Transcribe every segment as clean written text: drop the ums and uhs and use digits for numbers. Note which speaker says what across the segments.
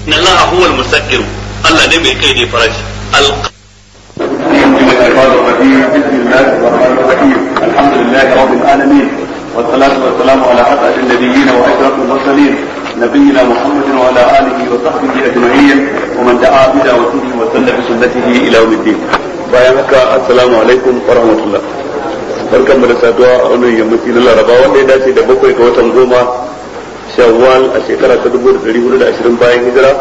Speaker 1: inna allaha huwa al-musakkiru Allah ne mai kai ne farashi
Speaker 2: الحمد لله رب العالمين والصلاة والسلام على أسعد النبيين وأشرف المرسلين نبينا محمد وعلى آله وصحبه أجمعين ومن دعا بدعوته وسن بسنته إلى يوم الدين. بارك السلام عليكم ورحمة الله. barkan mu da saduwa a wannan yammaci na Laraba wanda ya dace da 7 ga watan 10 Shawwal a shekara ta 1420 bayan hijira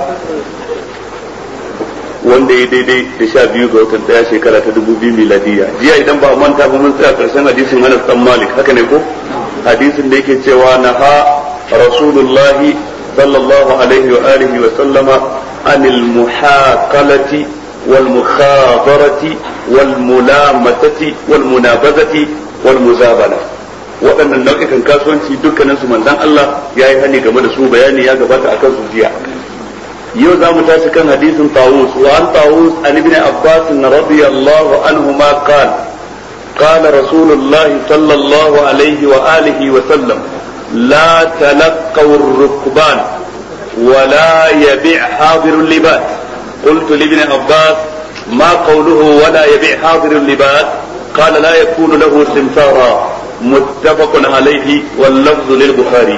Speaker 2: wanda ya daidai da 12 ga watan 1 shekara ta 2000 miladiya. Jiya idan ba manta ba mun tsaya karshen hadisin Anas bin Malik, haka ne ko? Hadisin da yake cewa naha Rasulullahi sallallahu alaihi wa alihi wa sallama anil muhaqalati wal mukhadarati wal mulamatati wal munabazati wal muzabala. Waɗannan nau'ikan kasuwanci dukkanin su manzon Allah yayi hani game da su, bayani ya gabata akan su jiya. yau za mu tashi kan hadisin Tawus wa an Tawus an ibn Abbas radiyallahu anhuma qala qala Rasulullah sallallahu alaihi wa alihi wa sallam la talaqaw ar-rukban wa la yabi' hadir al-libas qultu li ibn Abbas ma qawluhu wa la yabi' hadir al-libas qala la yakunu lahu simsara muttafaqun alayhi wal lafzu lil Bukhari.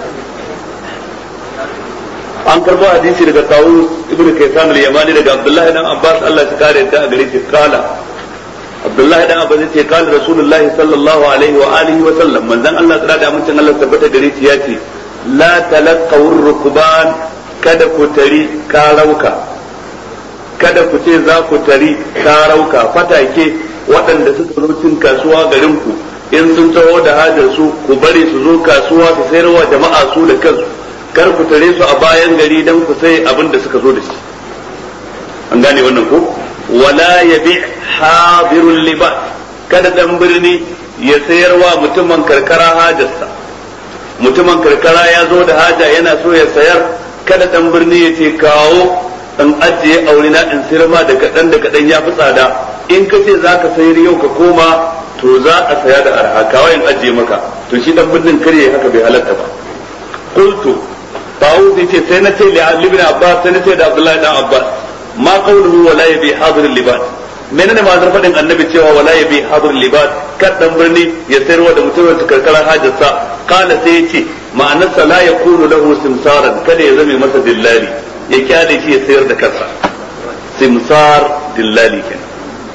Speaker 2: An karbo hadisi daga Tawus ibn Kaysan al-Yamani daga Abdullah ibn Abbas Allah ya kare ta a gare shi kala Abdullah ibn Abbas yace kala Rasulullahi sallallahu alaihi wa alihi wa sallam manzon Allah tsara da mutum Allah tabbata gare shi yace la talaqaw ar-rukban kada ku tari karauka kada ku ce za ku tari karauka fatake waɗanda suka zo cin kasuwa garin ku in sun taho da hajar su ku bari su zo kasuwa su sayarwa jama'a su da kansu kar ku tare su a bayan gari dan ku sai abin da suka zo da shi. An gane wannan ko? Wala yabi hadirul libas, kada dan birni ya sayarwa mutumin karkara hajarsa. Mutumin karkara ya zo da haja yana so ya sayar, kada dan birni ya ce kawo in ajiye aurina in sayar ma da kadan ya fi tsada. In ka ce za ka sayar yau ka koma to za a saya da arha, kawai in ajiye maka. To shi dan birnin kare haka bai halatta ba. Qultu Tawus yace sai na ce li Ibn Abbas sai na ce da Abdullahi dan Abbas ma qawluhu wala yabi hadir al-libas menene ma'anar fadin annabi cewa wala yabi hadir al-libas kad dan birni ya sayarwa da mutumin karkara hajarsa kana sai yace ma'anar sa la yakunu lahu simsaran kada ya zame masa dillali ya kyale shi ya sayar da kansa simsar dillali kenan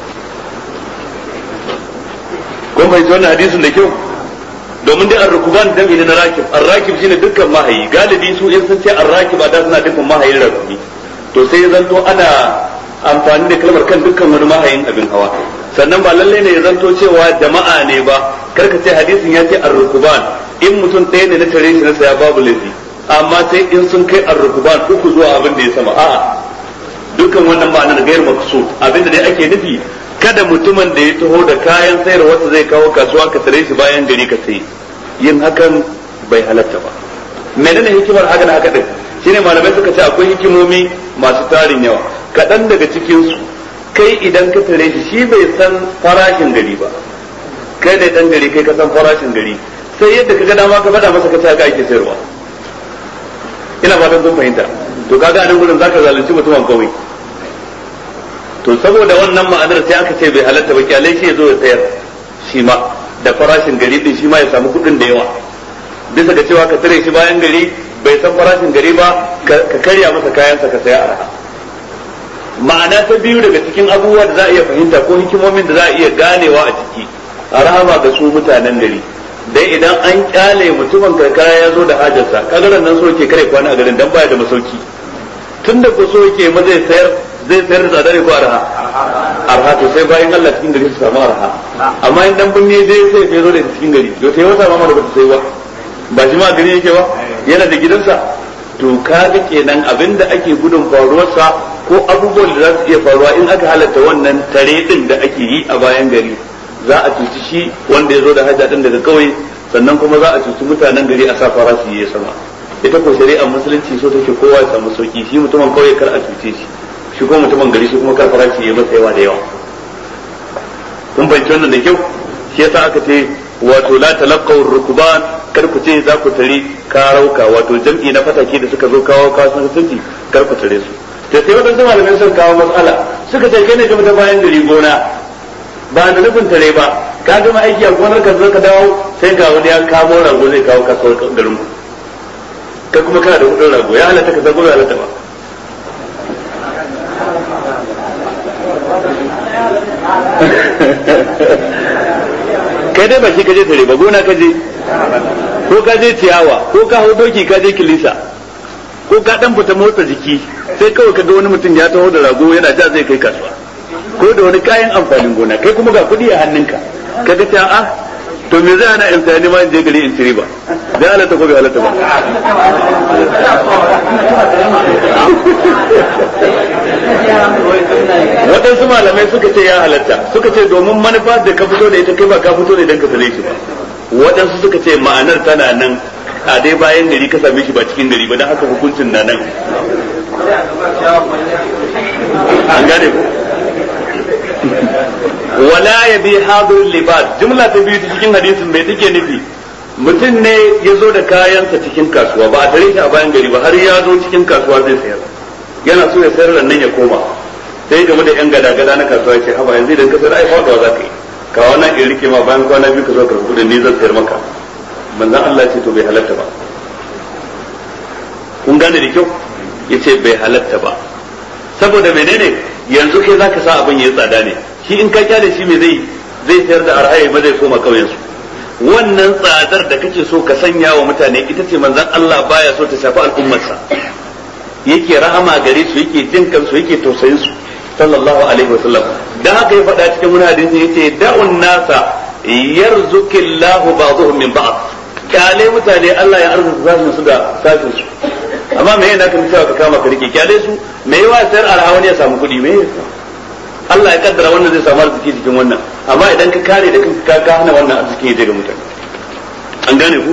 Speaker 2: ko bai ji wannan hadisin da kyau domin dai ar-rukuban da na rakib ar-rakib shine dukkan mahayi galibi su in sun ce ar-rakib da suna dukkan mahayin rakumi to sai ya zanto ana amfani da kalmar kan dukkan wani mahayin abin hawa sannan ba lalle ne ya zanto cewa jama'a ne ba karka ce hadisin ya ce ar-rukuban in mutum ɗaya ne na tare shi na saya babu laifi amma sai in sun kai ar-rukuban uku zuwa abin da ya sama a'a dukkan wannan ma'anar gairu maqsud abin da dai ake nufi kada mutumin da ya taho da kayan sayarwa wata zai kawo kasuwa ka tare shi bayan gari ka sayi yin hakan bai halatta ba. Menene hikimar hakan haka din shine malamai suka ce akwai hikimomi masu tarin yawa kaɗan daga cikin su kai idan ka tare shi bai san farashin gari ba kai ne dan gari kai ka san farashin gari sai yadda ka ga dama ka faɗa masa ka ce haka ake sayarwa ina fatan sun fahimta to kaga a nan gurin zaka zalunci mutumin kawai to saboda wannan ma'anar sai aka ce bai halatta ba kyalai shi ya zo ya sayar shi ma da farashin gari din shi ma ya samu kuɗin da yawa bisa ga cewa ka tare shi bayan gari bai san farashin gari ba ka karya masa kayansa ka saya arha. Ma'ana ta biyu daga cikin abubuwa da za a iya fahimta ko hikimomin da za a iya ganewa a ciki a rahama ga su mutanen gari dai idan an kyale mutumin karkara ya zo da hajarsa kagaran nan so yake kare kwana a garin dan baya da masauki tunda ko so yake ma zai sayar da tsada ne ko arha arha to sai bayan Allah cikin gari su samu arha amma in dan binne dai sai ya zo da cikin gari to sai wata mama da bata sai ba shi ma gari yake ba yana da gidansa to kaga kenan abinda ake gudun faruwarsa ko abubuwan da za su iya faruwa in aka halatta wannan tare din da ake yi a bayan gari za a cuci shi wanda ya zo da haja din daga kauye sannan kuma za a cuci mutanen gari a sa farashi ya sama ita ko shari'ar musulunci so take kowa ya samu sauki shi mutumin kauye kar a cuce shi ko mutumin gari shi kuma kar farashi ya masa yawa da yawa kun bayyana wannan da kyau shi yasa aka ce wato la talaqaw rukban kar ku ce za ku tare karauka wato jam'i na fatake da suka zo kawo kasuwanci kar ku tare su da sai wadansu malamai sun kawo matsala suka ce kai ne ka ta bayan gari gona ba da nufin tare ba ka gama aiki a gonar ka zo ka dawo sai ga wani ya kamo rago zai kawo kasuwar garin ku kai kuma kana da kudin rago ya halatta ka zago ya halatta ba kai dai ba shi ka je tare ba gona ka je ko ka je ciyawa ko ka hau doki ka je kilisa ko ka dan fita motsa jiki sai kawai ka ga wani mutum ya taho da rago yana ja zai kai kasuwa ko da wani kayan amfanin gona kai kuma ga kudi a hannunka ka ga ta a to me zai ana in sayani ma in je gari in ci riba zai halatta ko bai halatta ba waɗansu malamai suka ce ya halatta suka ce domin manufa da ka fito da ita kai ba ka fito ne don ka tare shi ba waɗansu suka ce ma'anar tana nan a dai bayan gari ka same shi ba cikin gari ba don haka hukuncin na nan an gane ku wala ya bi hadir libad jumla ta biyu cikin hadisin bai take nufi mutum ne ya zo da kayansa cikin kasuwa ba a tare shi a bayan gari ba har ya zo cikin kasuwa zai sayar yana so ya sayar nan ya koma sai game da yan gada-gada na kasuwa ya ce haba yanzu idan ka sayar ai faɗuwa za ka yi ka wannan in rike ma bayan kwana biyu ka zo ka rubuta ni zan sayar maka manzon Allah ya ce to bai halatta ba kun gane da kyau yace bai halatta ba saboda menene yanzu kai zaka sa abin yayi tsada ne shi in ka kyale shi me zai sayar da arhaye ba zai koma kauyen su wannan tsadar da kake so ka sanya wa mutane ita ce manzon Allah baya so ta shafi al'ummarsa yake rahama gare su yake jin kansu yake tausayin su sallallahu alaihi wasallam dan haka ya faɗa cikin wani hadisi yace da'un nasa yarzuqillahu ba'dhum min ba'd kyale mutane Allah ya arzuta su da sashin su amma me yana kan cewa ka kama ka rike kyale su me yawa sayar arha wani ya samu kuɗi me Allah ya kaddara wannan zai samu arziki cikin wannan amma idan ka kare da kanka ka hana wannan arziki ya je ga mutane an gane ku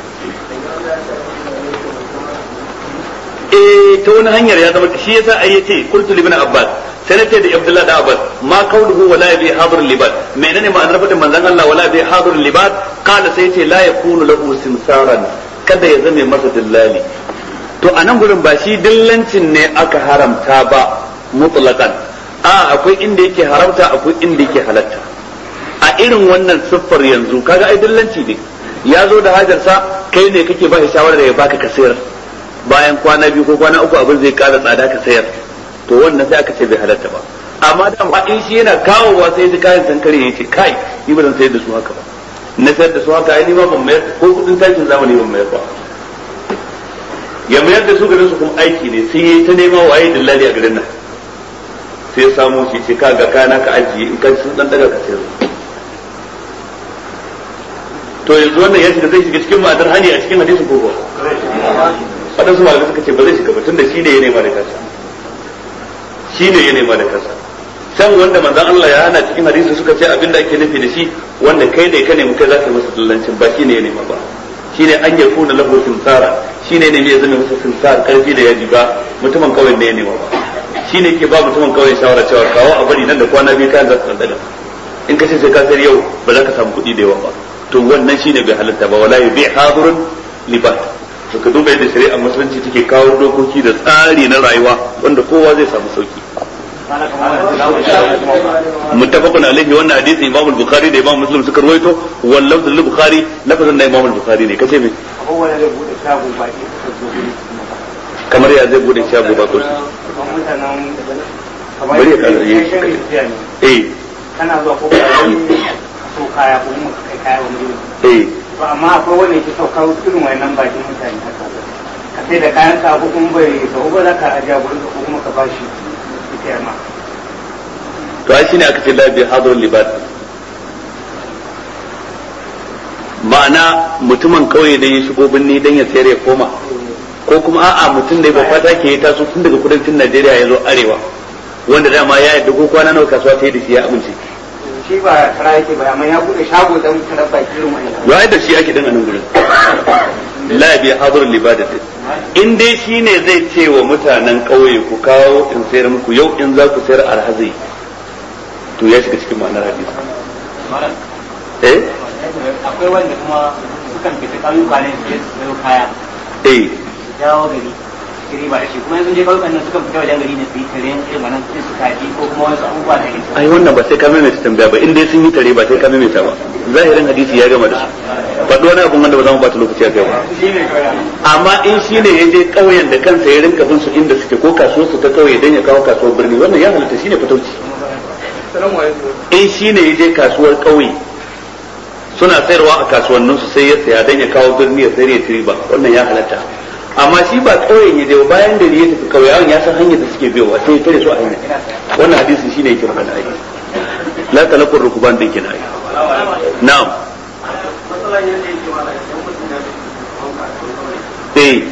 Speaker 2: ta wani hanyar ya zama shi yasa ai yace qultu ibn abbas sai nace da abdullahi da abbas ma qawluhu wala bi hadir libat menene ma'anar fadin manzon Allah wala bi hadir libat qala sai yace la yakunu lahu simsaran kada ya zame masa dillali to anan gurin ba shi dillancin ne aka haramta ba mutlaqan akwai inda yake haramta akwai inda yake halatta a irin wannan siffar yanzu kaga ai dillanci ne ya zo da hajarsa kai ne kake ba shi shawara da ya baka ka sayar bayan kwana biyu ko kwana uku abin zai kara tsada ka sayar to wannan sai aka ce bai halatta ba amma da ma in shi yana kawowa sai ji kayan sankare ya ce kai ni ba zan sayar da su haka ba na sayar da su haka ai ni ma ban mayar ko kudin tashin zamani ban mayar ba ya mayar da su garin su kuma aiki ne sai yayi ta nema waye dillali a garin nan sai samu shi ce ka ga kana ka ajiye in ka sun dan daga ka sayar to yanzu wannan ya shiga zai shiga cikin ma'anar hani a cikin hadisin ko waɗansu malamai suka ce ba zai shiga ba tun da shi ne ya nema da kansa shi ne ya nema da kansa can wanda manzon Allah ya hana cikin hadisi suka ce abinda ake nufi da shi wanda kai ne ka nemi kai za ka masa dillancin ba shi ne ya nema ba shi ne an ya kuna lahu simsara shi ne ya zama masa simsar karfi da yaji ba mutumin kawai ne ya nema ba shi ne ke ba mutumin kawai shawara cewa kawo a bari nan da kwana biyu kayan za su daga in ka ce sai ka sayar yau ba za ka samu kuɗi da yawa ba to wannan shi ne bai halatta ba wala yubi hadirun libat to ka duba yadda shari'ar musulunci take kawo dokoki da tsari na rayuwa wanda kowa zai samu sauki muttafaqun alaihi wannan hadisi Imam al-Bukhari da Imam Muslim suka rawaito wal lafz al-Bukhari lafazin da Imam al-Bukhari ne kace me kamar ya zai bude shago ba ko bari ya kalle
Speaker 3: kana zuwa ko kaya ko mu kai kaya wani to amma akwai wanda yake sauka irin wayannan bakin mutane haka ka sai da kayan ka ko kuma bai ka ba za ka ajiya gurin ko kuma ka bashi ita ma
Speaker 2: to ai shine aka ce la bi hadur libat ma'ana mutumin kauye da ya shigo binni dan ya sayar ya koma ko kuma a'a mutum da ba fata ke ya taso tun daga kudancin Najeriya ya zo arewa wanda dama ya yadda ko kwana nawa kasuwa ta yi da shi ya amince
Speaker 3: shi ba tara yake ba amma ya bude shago dan tarar baki irin wannan
Speaker 2: ya da shi ake dan anan gurin la bi hadur libadat in dai shine zai ce wa mutanen kauye ku kawo in sayar muku yau in za ku sayar arhazai to ya shiga cikin ma'anar hadisi
Speaker 3: akwai wanda kuma sukan fita ƙauyuka ne su sayo kaya dawo gari ci riba da shi kuma yanzu je kaukan nan suka fita wajen gari ne su yi tare irin wannan su kaji ko kuma wasu abubuwa da yake
Speaker 2: ai wannan ba sai ka maimaita tambaya ba in dai sun yi tare ba sai ka maimaita ba zahirin hadisi ya gama da su faɗo wani abun wanda ba za mu bata lokaci a kai ba amma in shi ne ya je ƙauyen da kansa ya rinka bin su inda suke ko kasuwar su ta ƙauye dan ya kawo kasuwar birni wannan ya halatta shine fatauci in shi ne ya je kasuwar ƙauye suna sayarwa a kasuwannin su sai ya saya dan ya kawo birni ya sayar ya ci riba wannan ya halatta amma shi ba ƙauyen ya je bayan da ya tafi ƙauyen ya san hanyar da suke biyowa sai ya tare su a hanya wannan hadisi shine yake magana ai la talaqur rukuban din kina ai na'am eh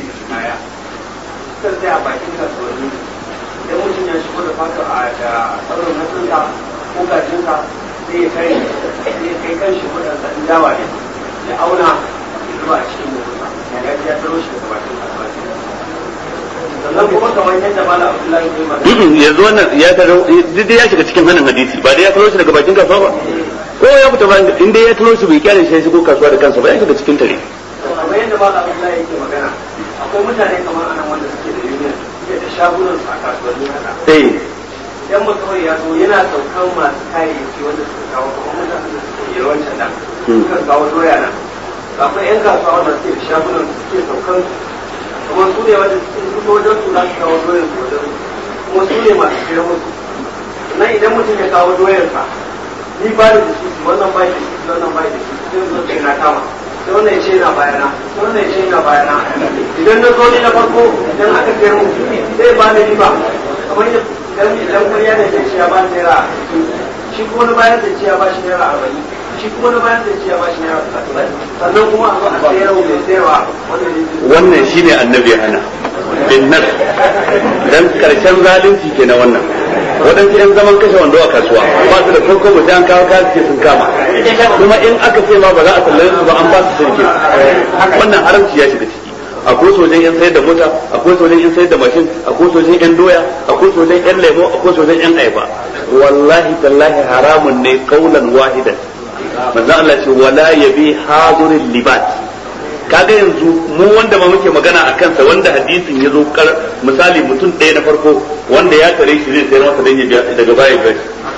Speaker 3: sai a bakin kasuwanni idan mutum ya shigo da fata a da tsarin nasunsa ko gajinsa sai ya kai kan shi kudansa in dawa ne ya auna ya zuba a cikin mutunsa ya taro shi daga bakin kasuwanni sannan kuma kamar yadda mala abdullahi ne ma
Speaker 2: yanzu wannan ya taro duk ya shiga cikin hannun hadisi ba dai ya taro shi daga bakin kasuwa ba ko ya fita ba inda ya taro shi bai kyale shi shigo kasuwa da kansa ba ya shiga cikin tare
Speaker 3: kamar yadda mala abdullahi yake magana akwai mutane kamar anan wanda suke da union suke da shagunan su a kasuwanni haka idan mutum ya zo yana saukan masu kayayyaki wanda suka kawo kamar mutane da suke yi wancan nan suka kawo doya nan akwai yan kasuwa wanda suke da shagunan su suke saukan kuma su ne wanda suke fito wajen su za su kawo doyar su wajen kuma su ne masu kira musu sannan idan mutum ya kawo doyarsa ni ba da su wannan bai da su wannan bai da su sai zo ce na kama sai wannan ya ce yana bayana sai wannan ya ce yana bayana idan na zo ne na farko idan aka kai mu zai ba da riba kamar idan kuriya da zai ce ya ba da naira shi kuma na bayan zai ce ya ba shi naira 40 shi kuma na bayan zai ce ya ba shi naira 30 sannan kuma a zo a sayar mai sayarwa
Speaker 2: wannan shine annabi ya hana bin nas dan karshen zalunci ke na wannan waɗansu yan zaman kashe wando a kasuwa ba su da farko ba sai an kawo kasu ce sun kama kuma in aka ce ma ba za a sallare su ba an ba su sirke wannan haramci ya shiga ciki akwai sojan yan sayar da mota akwai sojan yan sayar da mashin akwai sojan yan doya akwai sojan yan lemo akwai sojan yan ayaba wallahi tallahi haramun ne qaulan wahidan manzo Allah ce wala yabi hadirul libat kaga yanzu mu wanda ma muke magana a kansa wanda hadisin ya zo misali mutum ɗaya na farko wanda ya tare shi zai sayar masa dan ya biya daga baya bai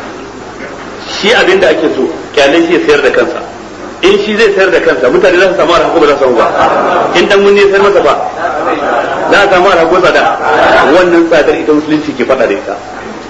Speaker 2: shi abinda ake so kyale shi ya sayar da kansa in shi zai sayar da kansa mutane za su samu arha ko ba za su samu ba in dan mun ne sayar masa ba za a samu arha ko tsada wannan tsadar ita musulunci ke faɗa da ita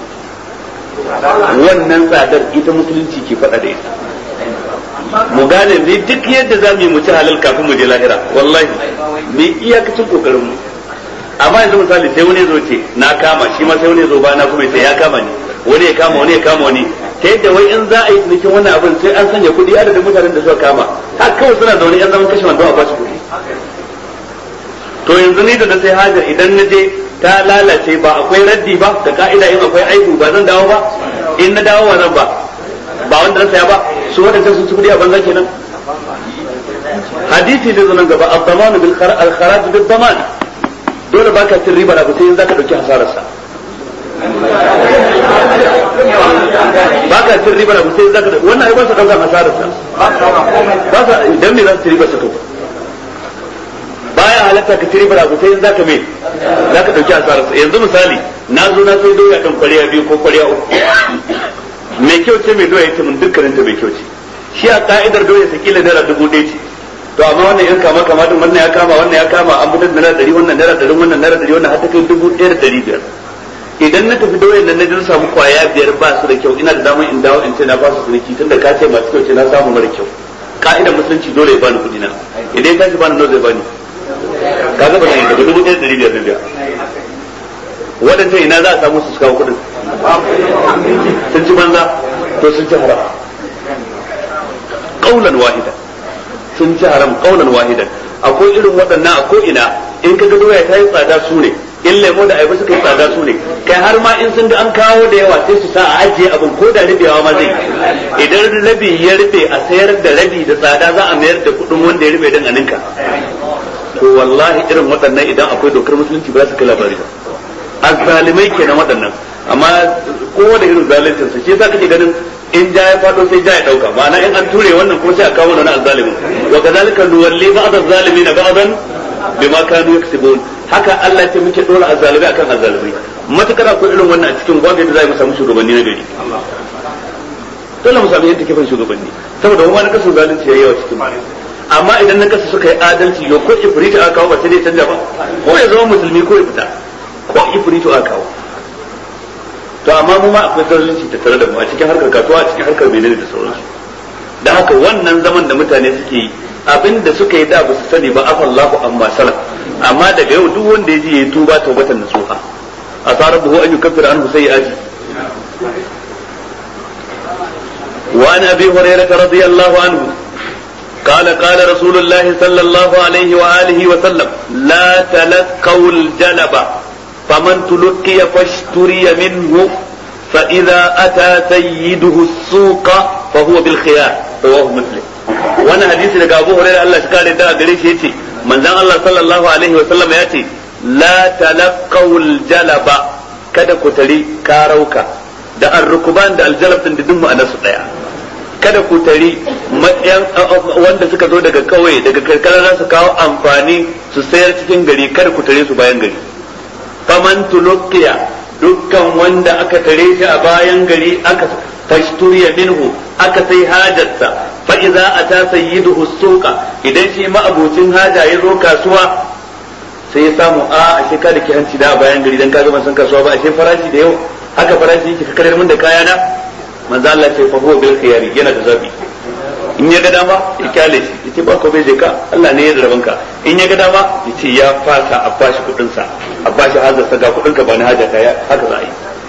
Speaker 2: wannan tsadar ita musulunci ke faɗa da ita mu gane ne duk yadda za mu yi mu ci halal kafin mu je lahira wallahi mu iyakacin kokarin mu amma yanzu misali sai wani zo ce na kama shi ma sai wani zo ba na kuma sai ya kama ni wani ya kama wani ya kama wani ta yadda wai in za a yi cinikin wannan abin sai an sanya kuɗi adadin mutanen da suka kama har kawai suna zaune yan zaman kashe wanda a ba su kuɗi to yanzu ni da na sai hajar idan na je ta lalace ba akwai raddi ba da ka'ida in akwai aibu ba zan dawo ba in na dawo wa zan ba wanda na saya ba su waɗanda sun ci kuɗi a banza kenan hadisi da zanen gaba ad-daman bil al-kharaj bil daman dole baka cin riba da ba sai zaka dauki hasarar sa baka cin riba da ba sai zaka wannan ai ba sa dauka hasarar sa ba sa idan me za su riba sa to baya halatta ka ci riba da ba sai zaka me zaka dauki hasarar sa yanzu misali na zo na sai doya kan kwariya biyu ko kwariya uku mai kyau ce mai doya ce mun dukkanin ta mai kyau ce shi a ka'idar doya sa kila naira 1000 ce to amma wannan yan kama din wannan ya kama an fitar da naira 100 wannan naira 100 wannan naira 100 wannan har ta kai 1500 idan na tafi doyen nan na jin samu kwaya 5 ba su da kyau ina da damar in dawo in ce na fasa suniki tunda ka ce masu kyau ce na samu mara kyau ka'idar musulunci dole ya bani kudi na idan ya tashi bani nawa zai bani kaga ba zai daga 1500 na biya waɗanda ina za a samu su kawo kudin sun ci banza to sun ci haram qaulan wahida sun ci haram qaulan wahidan akwai irin waɗannan a ko ina in ka ga doya ta yi tsada su ne in lemo da ayaba suka yi tsada su ne kai har ma in sun ga an kawo da yawa sai su sa a ajiye abin ko da rubewa ma zai idan rabi ya rube a sayar da rabi da tsada za a mayar da kuɗin wanda ya rube dan aninka to wallahi irin waɗannan idan akwai dokar musulunci ba za su kai labari ba azzalimai kenan waɗannan amma kowa da irin zalincin sa shi yasa kake ganin in ja ya fado sai ja ya dauka ma'ana in an ture wannan kuma sai a kawo wani azzalimin wa kadhalika nuwalli ba'd az-zalimin ba'dan bima kanu yaksubun haka Allah ce muke dora azzalimi akan azzalimi matakar akwai irin wannan a cikin gwamnati da za mu samu shugabanni na gari dole mu samu yadda kifin shugabanni saboda wani kasu zalunci yayi yawa cikin amma idan na kasu suka yi adalci yo ko ifrita aka kawo ba sai dai canja ba ko ya zama musulmi ko ya fita ko ifrito aka kawo to amma mu ma akwai zalunci tattare da mu a cikin harkar kasuwa a cikin harkar menene da sauransu da haka wannan zaman da mutane suke yi abinda suka yi da ba su sani ba afallahu amma salaf amma daga yau duk wanda ya ji ya tuba taubatan nasuha asarabuhu an yukaffira anhu sayyi'ati wa an abi hurairah radiyallahu anhu قال قال رسول الله صلى الله عليه وآله وسلم لا تلقوا الجلب فمن تلقي فاشتري منه فإذا أتى سيده السوق فهو بالخيار رواه مسلم وانا حديث لك أبو هريرة الله شكال دا قريش يتي من ذا الله صلى الله عليه وسلم يأتي لا تلقوا الجلب kada ku tari karauka da arrukuban da aljalab din duk ma'anar su daya kada ku tari wanda suka zo daga kauye daga karkara za su kawo amfani su sayar cikin gari kada ku tare su bayan gari faman tulqiya dukkan wanda aka tare shi a bayan gari aka fashturiya minhu aka sai hajarsa fa idza ata sayyiduhu suqa idan shi ma'abucin haja ya zo kasuwa sai ya samu ashe ka da ke hanci da a bayan gari dan ka ga ban san kasuwa ba ashe farashi da yau haka farashi yake ka karar min da kayana manzo Allah ce fa huwa bil khiyari yana da zabi in ya ga dama ya kyale shi yace ba ko bai je ka Allah ne ya zarban ka in ya ga dama yace ya fata a bashi kudin sa a bashi hazarsa ga kudin ka ba na haja kaya haka za a yi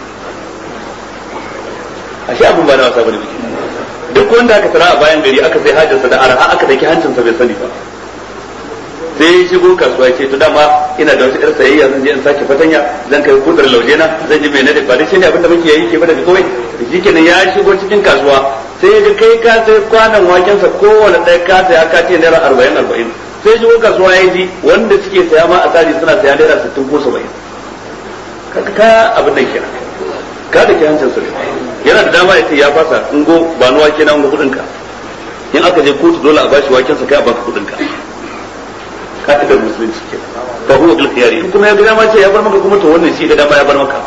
Speaker 2: ashe abun ba na wasa bane duk wanda aka tara a bayan gari aka sai hajarsa da arha aka daki hancinsa bai sani ba sai ya shigo kasuwa ce to dama ina da wata yar sayayya zan je in sake fatanya zan kai kudar lauje na zan ji menene ba dai shine abin da muke yi ke ba daga kawai shikenan ya shigo cikin kasuwa sai ya ga kai ka sai kwanan waken sa kowanne ɗaya ka saya ka ce naira 40 sai ya shigo kasuwa ya ji wanda suke saya ma a tsari suna saya naira 60 ko 70 ka abin da kenan ka da ke hancin sa yana da dama ya ce ya fasa in go ba ni wake na ungo kudin ka in aka je kotu dole a bashi waken sa kai a baka kudin ka ka'idar musulunci ke fa huwa bil khiyari in kuma ya ga dama ce ya bar maka kuma to wannan shi ga dama ya bar maka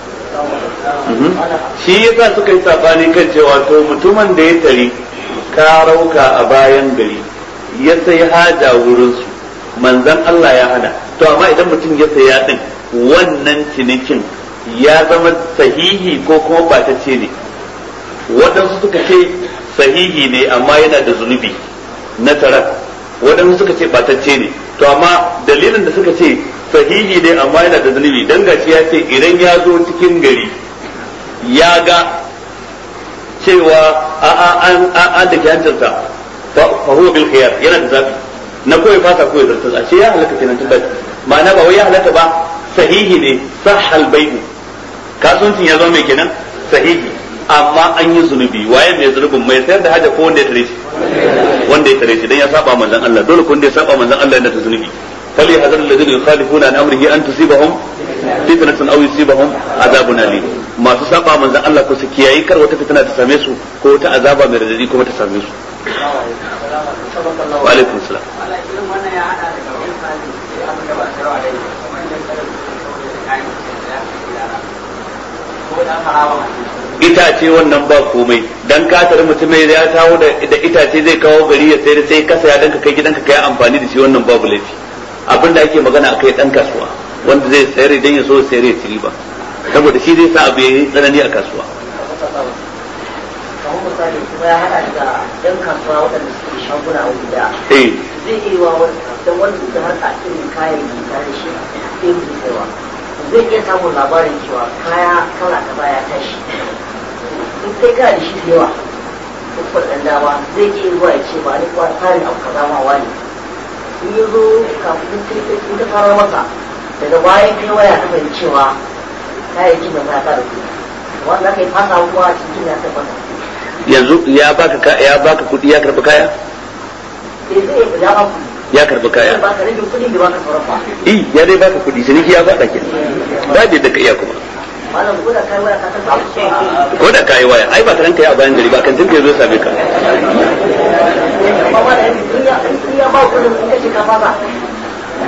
Speaker 2: shi yasa suka yi sabani kan cewa to mutumin da ya tari karauka a bayan gari ya sai haja wurin su manzon Allah ya hana to amma idan mutum ya saya din wannan cinikin ya zama sahihi ko kuma batacce ne waɗansu suka ce sahihi ne amma yana da zunubi na tarar waɗansu suka ce batacce ne to amma dalilin da suka ce sahihi ne amma yana da zunubi dan gashi ya ce idan ya zo cikin gari ya ga cewa an da ke hancinsa fa huwa bil khiyar yana da zabi na koyi fata koyi zartar ashe ya halaka kenan tun da ma'ana ba wai ya halaka ba sahihi ne sahal bai'u kasuwancin ya zama mai kenan sahihi amma an yi zunubi waye mai zunubin mai sayar da haja ko wanda ya tare shi wanda ya tare shi dan ya saba manzon Allah dole ko wanda ya saba manzon Allah yana da zunubi fali hadar alladhina yukhalifuna an amrihi an tusibahum fitnatun aw yusibahum adabun alim masu saba manzon Allah ko su kiyayi kar wata fitna ta same su ko wata azaba mai radadi kuma ta same su wa alaikum salam itace wannan ba komai dan ka tare mutum ya tawo da itace zai kawo gari ya sayar sai ka saya dan ka kai gidanka kai amfani da shi wannan babu laifi abinda ake magana akai dan kasuwa wanda zai sayar idan ya so sayar ya ci riba saboda shi zai sa abu yayi tsanani a kasuwa
Speaker 4: kamar misali kuma ya hada da yan kasuwa waɗanda suke shaguna a gida zai iya wa wanda da har a irin kayan da shi sai mu kaiwa zai iya samun labarin cewa kaya kala ta baya tashi in kai ka da shi da yawa duk waɗanda dama zai iya zuwa ya ce ba ni tsarin abu kaza ma wani in yi zo kafin in ta fara masa daga bayan kai waya ta fahimci cewa kayayyakin da ya kara kuɗi wanda aka yi fasa kuma cikin ya tabbata
Speaker 2: yanzu ya baka kuɗi ya karɓi kaya ya karɓi kaya ya dai baka kuɗi ciniki ya faɗa kenan ba da ka iya kuma ko da kayi waya ai ba karan kai a bayan gari ba kan tinka yazo same ka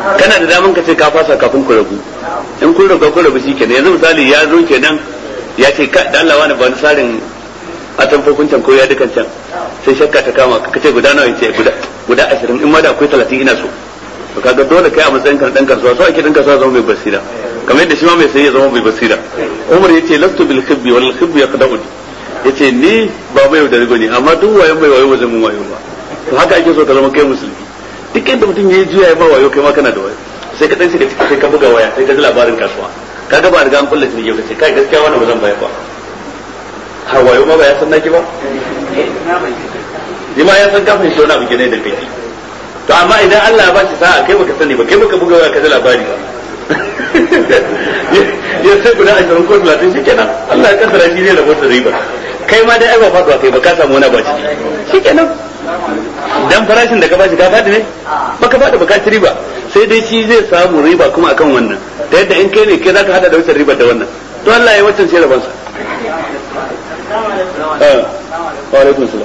Speaker 2: kana da daman ka ce ka fasa kafin ku rabu in kun rabu shikenan yanzu misali ya zo kenan ya ce da Allah wani ba ni sarin a tamfofin can ko ya dukan can sai shakka ta kama ka ce guda nawa yace guda 20 in ma da akwai 30 ina so to kaga dole kai a matsayin ka dan kasuwa so ake dan kasuwa zama mai basira kamar yadda shi ma mai sai ya zama mai basira Umar yace lastu bil khibbi wal khibbu yaqda'u yace ni ba mai da rigo ne amma duk wayan mai wayo wajen mun wayo ba to haka ake so ka zama kai musulmi duk inda mutum yayi juya ya ba wayo kai ma kana da wayo sai ka dan shiga ciki sai ka buga waya sai ka ji labarin kasuwa kaga ba riga an kullace ne kace kai gaskiya wannan ba zan bayar ba har wayo ma ba ya san naki ba ma ya san kafin shi wani abu gane da kai to amma idan Allah ya bashi sa'a kai baka sani ba kai baka buga waya ka ji labari ba ya sai guda 20 ko 30 shikenan Allah ya kaddara shi ne da wata riba kai ma dai ai ba faduwa kai ba ka samu wani baci shikenan dan farashin da ka bashi ka fadi ne baka fadi ba ka ci riba sai dai shi zai samu riba kuma akan wannan da yadda in kai ne kai zaka hada da wata riba da wannan to Allah ya wacce sai rabansa wa alaikum salam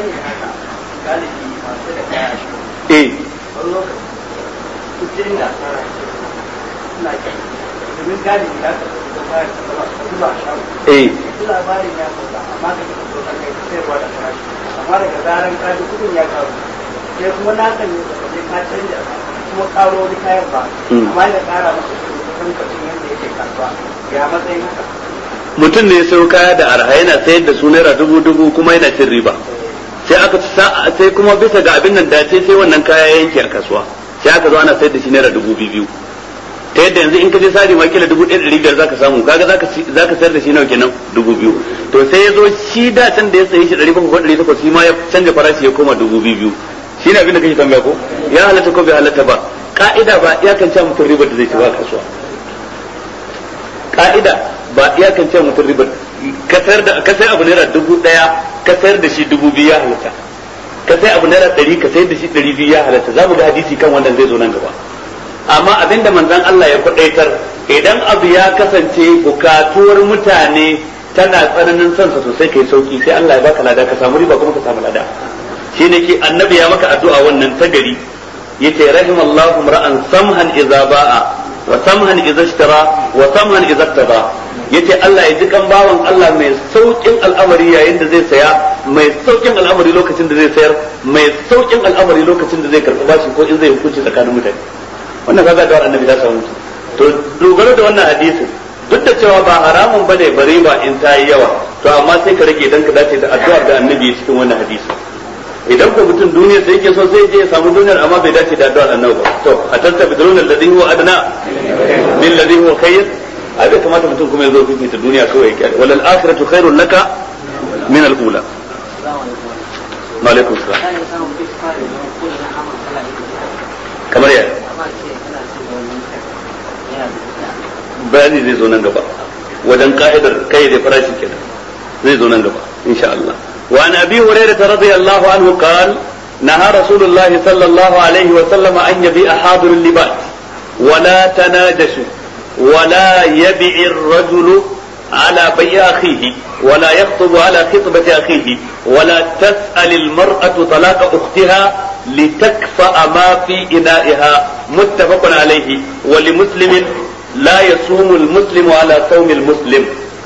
Speaker 3: amma daga zaran ka ji kudin ya karu sai kuma na kan yi da ka canja kuma karo wani kayan ba amma da kara masa kudin kacin yadda yake kasuwa ya matsayin haka
Speaker 2: mutum ne sai kaya da arha yana sayar da su naira 1000 kuma yana cin riba sai aka sai kuma bisa ga abin nan dace sai wannan kaya yanke a kasuwa sai aka zo ana sayar da shi naira 2000 ta yadda yanzu in ka je sari ma kila 1500 zaka samu kaga zaka sayar da shi nawa kenan 2000 to sai ya zo shi da can da ya sayi shi 700 ko 800 shi ma ya canja farashi ya koma 2000 shi ne abin da kake tambaya ko ya halatta ko bai halatta ba ka'ida ba ya kan ce mutum ribar da zai ci ba kasuwa ka'ida ba ya kan ce mutum ribar ka sayar abu naira 1000 ka sayar da shi 2000 ya halatta ka sayar abu naira 100 ka sayar da shi 200 ya halatta za mu ga hadisi kan wannan zai zo nan gaba amma abinda manzon Allah ya kwadaitar idan abu ya kasance bukatuwar mutane tana tsananin son sa sosai kai sauki sai Allah ya baka lada ka samu riba kuma ka samu lada shine ke annabi ya maka addu'a wannan ta gari yace rahimallahu ra'an samhan idza ba'a wa samhan idza ishtara wa samhan idza ittaba yace Allah ya ji kan bawan Allah mai saukin al'amari yayin da zai saya mai saukin al'amari lokacin da zai sayar mai saukin al'amari lokacin da zai karɓi bashi ko in zai hukunci tsakanin mutane wannan kaga da annabi da samu to dogaro da wannan hadisin duk da cewa ba haramun bane bare ba in ta yi yawa to amma sai ka rage dan ka dace da addu'ar da annabi cikin wannan hadisi idan ko mutum duniya sai yake so sai je ya samu duniyar amma bai dace da addu'ar annabi ba to atastabiduna alladhi huwa adna bil ladhi huwa khayr a bai kamata mutum kuma ya zo fifita duniya kawai yake wal akhiratu khairun laka min al ula wa alaikum salam kamar ya bayani zai zo nan gaba wajen ka'idar kai da farashi kenan zai zo nan gaba insha Allah wa an abi hurairah radiyallahu anhu qala naha rasulullahi sallallahu alaihi wa sallam an yabi'a hadir al-libas wa la tanajashu wa la yabi'i ar-rajulu ala bay'i akhihi wa la yakhtubu ala khitbati akhihi wa la tas'al al-mar'atu talaqa ukhtiha litakfa ma fi ina'iha muttafaqun alayhi wa li muslimin لا يصوم المسلم على صوم المسلم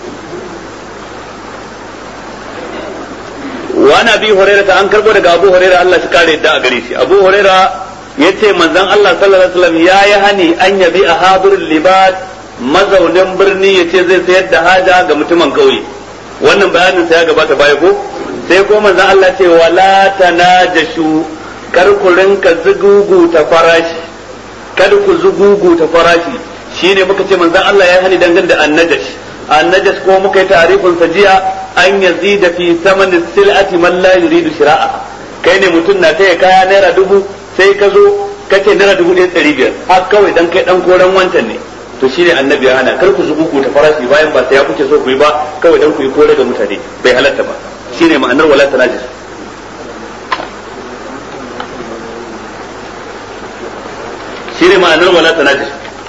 Speaker 2: وانا ابي هريره an karbo daga abu hurairah Allah shi kare da a gare shi abu hurairah yace manzon Allah sallallahu alaihi wasallam yayi hani an yabi ahadirul libad mazaunin birni yace zai sayar da haja ga mutumin kauye wannan bayanin sa ya gabata baya ko sai ko manzon Allah ce wala tanajashu kar ku rinka zugugu ta farashi kada ku zugugu ta farashi shine muka ce manzon Allah ya hani dangane da annajas ko muka yi tarifin sa jiya an yazida fi saman sil'ati man la yuridu shira'a kai ne mutum na taya kaya naira 1000 sai ka zo kace naira 1500 har kawai dan kai dan koran wancan ne to shine annabi ya hana kar ku zubuku ta farashi bayan ba sai ya kuke so ku yi ba kawai dan ku yi kore ga mutane bai halatta ba shine ma'anar wala tanajis shine ma'anar wala tanajis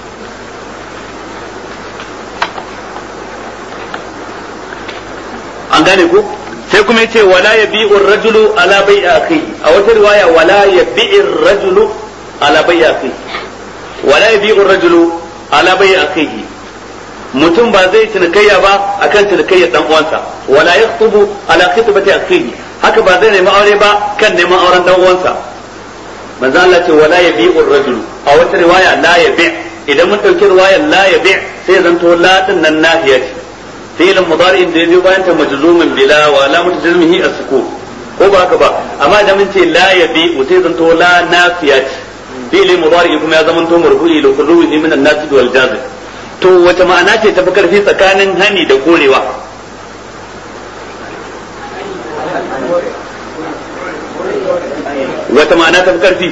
Speaker 2: an gane ko sai kuma yace wala yabi'u ar-rajulu ala bai'i akhihi a wata riwaya wala yabi'u ar-rajulu ala bai'i akhihi wala yabi'u ar-rajulu ala bai'i akhihi mutum ba zai cinikayya ba akan cinikayyar dan uwansa wala yakhutubu ala khitbati akhihi haka ba zai nemi aure ba kan neman auren dan uwansa manzo Allah ce wala yabi'u ar-rajulu a wata riwaya la yabi' idan mun dauki riwayar la yabi' sai zanto la din nan nahiya ce fi'il mudari da yazo bayan ta majzumin bila wa alamatu jazmihi as-sukun ko ba haka ba amma idan mun ce la yabi'u sai zanto la nafiya ce fi'il mudari kuma ya zamanto marfu'i li kulli min an-nasib wal jazm to wata ma'ana ce tafi karfi tsakanin hani da korewa wata ma'ana tafi karfi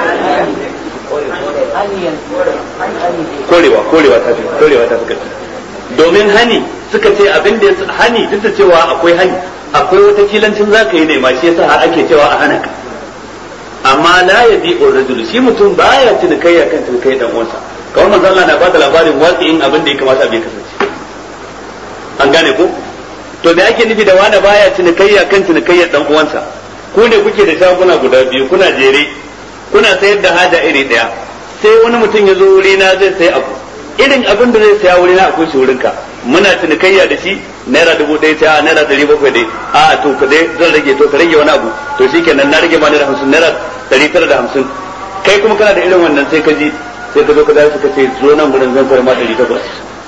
Speaker 2: korewa ta fi karfi domin hani suka ce abin da hani duk da cewa akwai hani akwai wata kilancin zaka yi ne ma shi yasa har ake cewa a hana ka amma la yabi'u rajulu shi mutum baya cinikayya kan cinikayya dan uwansa kawai manzo Allah na bada labarin waqi'in abin da ya kamata bai kasance an gane ko to da yake nufi da wani baya cinikayya kan cinikayya dan uwansa ko ne kuke da shaguna guda biyu kuna jere kuna sayar da haja iri daya sai wani mutum ya zo wuri na zai sayi abu irin abin da zai saya wuri na akwai shi wurinka muna cinikayya da shi naira 1000 ta naira 700 dai a to ka dai zan rage to ka rage wani abu to shikenan na rage ma naira 50 naira 950 kai kuma kana da irin wannan sai ka ji sai ka zo ka dace ka ce zo nan gurin zan fara ma 800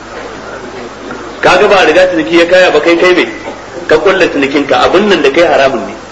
Speaker 2: kaga ba riga ciniki ya kaya ba kai mai ka kulla cinikin ka abin nan da kai haramun ne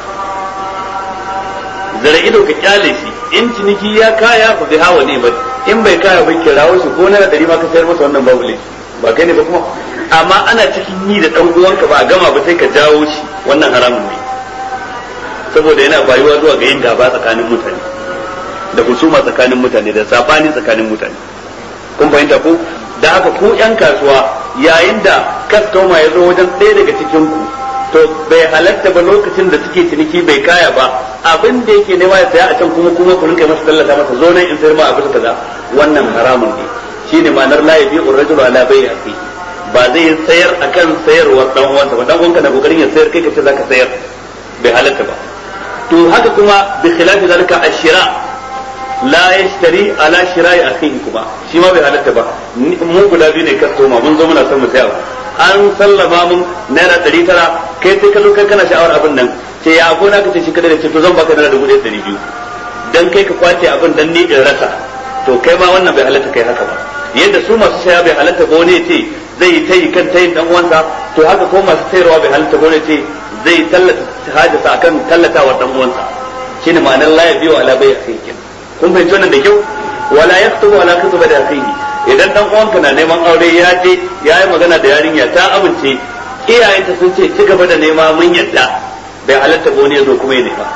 Speaker 2: zara ido ka kyale shi in ciniki ya kaya fa bi hawa ne ba in bai kaya ba kirawo shi ko naira 100 ma ka sayar masa wannan babu laifi ba kai ne ba kuma amma ana cikin yi da dan uwanka ba a gama ba sai ka jawo shi wannan haramun ne saboda yana bayuwa zuwa ga yin gaba tsakanin mutane da husuma tsakanin mutane da sabani tsakanin mutane kun fahimta ko da haka ku yan kasuwa yayin da customer ya zo wajen ɗaya daga cikin ku to bai halatta ba lokacin da suke ciniki bai kaya ba abin da yake nema ya saya a can kuma ku rinka masa tallata masa zo nan in sayar ma abin kaza wannan haramun ne shine ma'anar la yabi'u ar-rajulu ala bai'i akhihi ba zai sayar akan sayarwar dan uwansa ba dan uwanka na kokarin ya sayar kai kace zaka sayar bai halatta ba to haka kuma bi khilafi zalika ashira la yashtari ala shira'i akhihi kuma shi ma bai halatta ba mu guda biyu ne customer mun zo muna son mu sayar an sallama mun naira 900 kai sai ka zo kai kana sha'awar abin nan ce ya ko na kace shi kada da ce to zan baka naira 1200 dan kai ka kwace abin dan ni in rasa to kai ma wannan bai halatta kai haka ba yadda su masu saya bai halatta ba wani ce zai yi tayi kan tayin dan uwansa to haka ko masu sayarwa bai halatta ba wani ce zai tallata hajjasa akan tallatawa dan uwansa shine ma'anar la yabi wa ala bai akhihi kun fahimci wannan da kyau wala yaktubu ala kutuba da akhihi idan dan uwanka na neman aure ya je ya yi magana da yarinya ta amince iyayenta sun ce ci gaba da nema mun yadda bai halatta ba wani ya zo kuma ya nema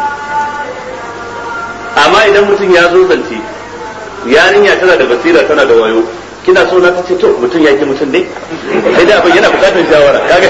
Speaker 2: amma idan mutum ya zo zance yarinya tana da basira tana da wayo kina so na ta ce to mutum ya ki mutum ne sai da abin yana bukatar shawara kaga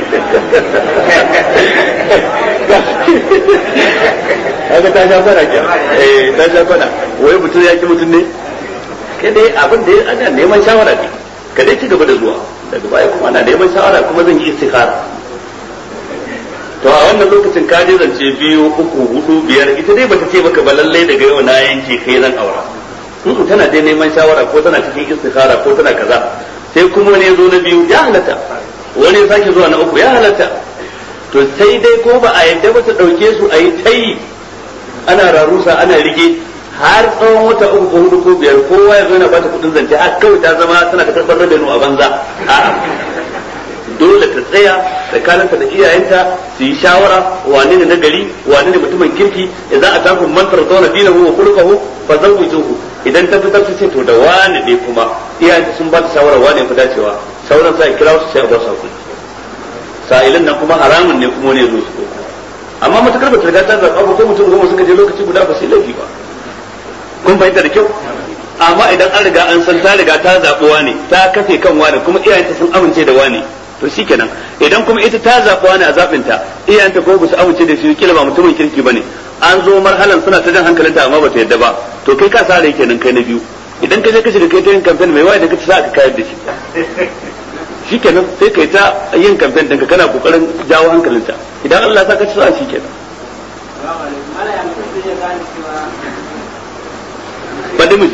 Speaker 2: ta sha fara ke ta sha fara wai mutum ya ki mutum ne kai dai abin da ana neman shawara ne ka dai ci gaba da zuwa daga baya kuma ana neman shawara kuma zan yi istikhara to a wannan lokacin ka je zance 2 3 4 5 ita dai bata ce maka ba lalle daga yau na yanke kai zan aura tana dai neman shawara ko tana cikin istikhara ko tana kaza sai kuma ne zo na biyu ya halatta wani ya sake zuwa na uku ya halatta to sai dai ko ba a yadda ba ta dauke su a yi tayi ana rarusa ana rige har tsawon wata 3 ko 4 ko 5 kowa ya zo yana bata kudin zance har kawai ta zama tana ta karbar rabenu a banza a'a dole ta tsaya tsakaninta da iyayenta su yi shawara wane ne nagari wane ne mutumin kirki idan a tafi mantar zauna dinahu wa khuluquhu fa zawwijuhu idan ta fitar su ce to da wani ne kuma iyayenta sun ba ta shawara wane fi dacewa sauran sai kira su sai a ba su hakuri sa'ilin nan kuma haramun ne kuma ne zo su amma matakar ba ta riga ta zaɓa ba ko mutum goma suka je lokaci guda ba sai laifi ba kun fahimta da kyau amma idan an riga an san ta riga ta zaɓuwa ne ta kafe kan wani kuma iyayenta sun amince da wani to shikenan idan kuma ita ta zaɓa wani a zaɓinta iyayenta ko ba su amince da shi kila ba mutumin kirki bane an zo marhalan suna ta jan hankalinta amma ba ta yadda ba to kai ka sa rai kenan kai na biyu idan ka je ka shiga kai ta yin kamfen mai waye da ka sa aka kayar da shi shikenan sai kai ta yin kamfen ɗinka kana kokarin jawo hankalinta idan Allah sa ka ci sa shikenan faɗi miji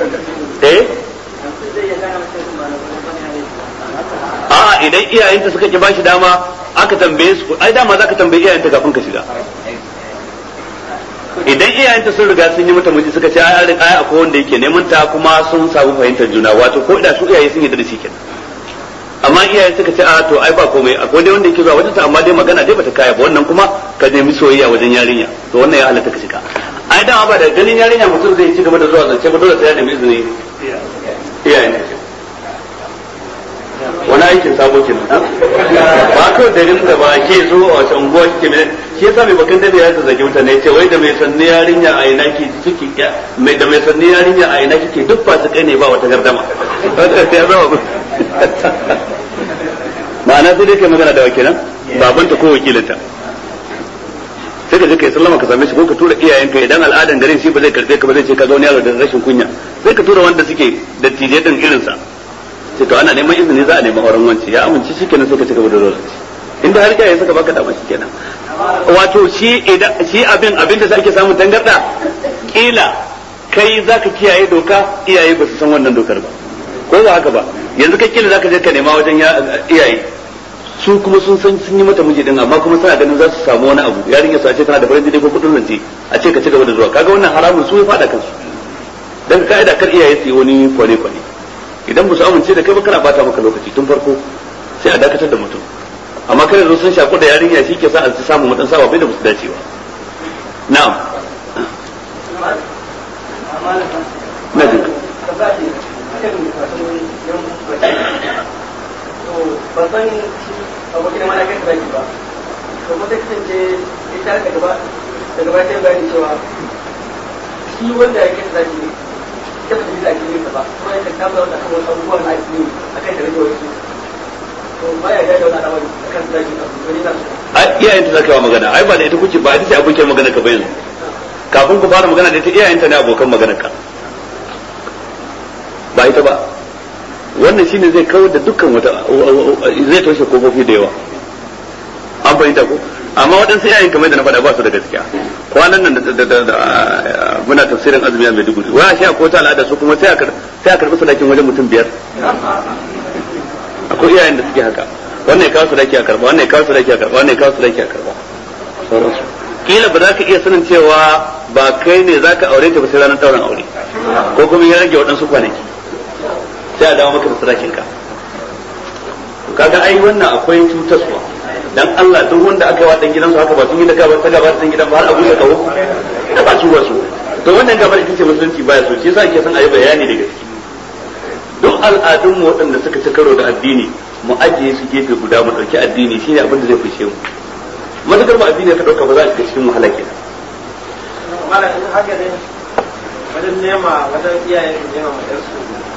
Speaker 2: a idan iyayenta suka ki bashi dama aka tambaye su ai dama zaka tambaye iyayenta kafin ka shiga idan iyayenta sun riga sun yi mata miji suka ce ai akwai wanda yake neman ta kuma sun samu fahimtar juna wato ko da su iyaye sun yi da shi kenan amma iyaye suka ce a to ai ba komai akwai dai wanda yake zuwa wajen ta amma dai magana dai bata kaya ba wannan kuma ka nemi soyayya wajen yarinya to wannan ya halatta ka shiga ai dama ba da ganin yarinya mutum zai ci gaba da zuwa zance ba dole sai ya nemi izini iyaye wani aikin sabo kenan ba kawai da rinda ba ke zo a wace unguwa kike mai shi yasa mai bakan da ya zage mutane ce wai da mai sanni yarinya a ina ki ciki mai da mai sanni yarinya a ina kike duk ba su kai ne ba wata gardama ya zama ma'ana sai dai kai magana da wakilan babanta ko wakilinta sai ka je kai sallama ka same shi ko ka tura iyayenka idan al'adan garin shi ba zai karbe ka ba zai ce ka zo ne yaro da rashin kunya sai ka tura wanda suke da tije din irin sa sai to ana neman izini za a nemi auren wanci ya amince shikenan sai ka ci gaba da zuwa inda har iyaye suka baka dama shikenan wato shi abin da sake samun tangarda kila kai zaka kiyaye doka iyaye ba su san wannan dokar ba ko ba haka ba yanzu kai kila zaka je ka nema wajen iyaye su kuma sun san sun yi mata miji din amma kuma suna ganin za su samu wani abu yarinya su a ce tana da farin jini ko kudin rance a ce ka ci gaba da zuwa kaga wannan haramun su ya fada kansu dan ka'ida kar iyaye su yi wani kwane idan ba su amince da kai ba kana bata maka lokaci tun farko sai a dakatar da mutum amma kada zo sun shaku da yarinya shi ke sa a samu mutan sawa bai da musu dacewa na'am na jin
Speaker 5: babban abokin mana kai zaki ba to kuma sai kasance ita daga ba ta bayani cewa shi wanda yake zaki ne ta fi zaki ne ba kuma yake kama da kuma abubuwan da ake yi akan da rage wasu to baya da wannan al'amari akan zaki ne wani na
Speaker 2: iyayen ta zaka yi magana ai ba da ita kuke ba ita ce abokin magana ka bayan kafin ku fara magana da ita iyayen ta ne abokan magana ka ba ita ba wannan shine zai kawar da dukkan wata zai toshe kofofi da yawa an fahimta ko amma waɗansu yayin kamar da na faɗa ba su da gaskiya kwanan nan da muna tafsirin azumi a Maiduguri wa shi akwai wata al'ada su kuma sai a karɓi sadakin wajen mutum 5 akwai iyayen da suke haka wannan ya kawo sadaki a karɓa wannan ya kawo sadaki a karɓa wannan ya kawo sadaki a karɓa sauransu kila ba za ka iya sanin cewa ba kai ne za ka aure ta ba sai ranar ɗaurin aure ko kuma ya rage waɗansu kwanaki sai a dawo maka da sadakin ka kaga ai wannan akwai cutaswa dan Allah duk wanda aka yi wa dan gidansu haka ba sun yi da gaba ta gaba dan gidan ba har abu ya kawo da ba su wasu to wannan gabar ita ce musulunci baya so shi yasa ake son a yi bayani da gaske duk al'adun mu waɗanda suka ci karo da addini mu ajiye su gefe guda mu dauki addini shine abin da zai fice mu matakar ba addini ka dauka ba za a shiga cikin wahala kenan
Speaker 5: malamin haka ne wajen nema wajen iyayen nema mu su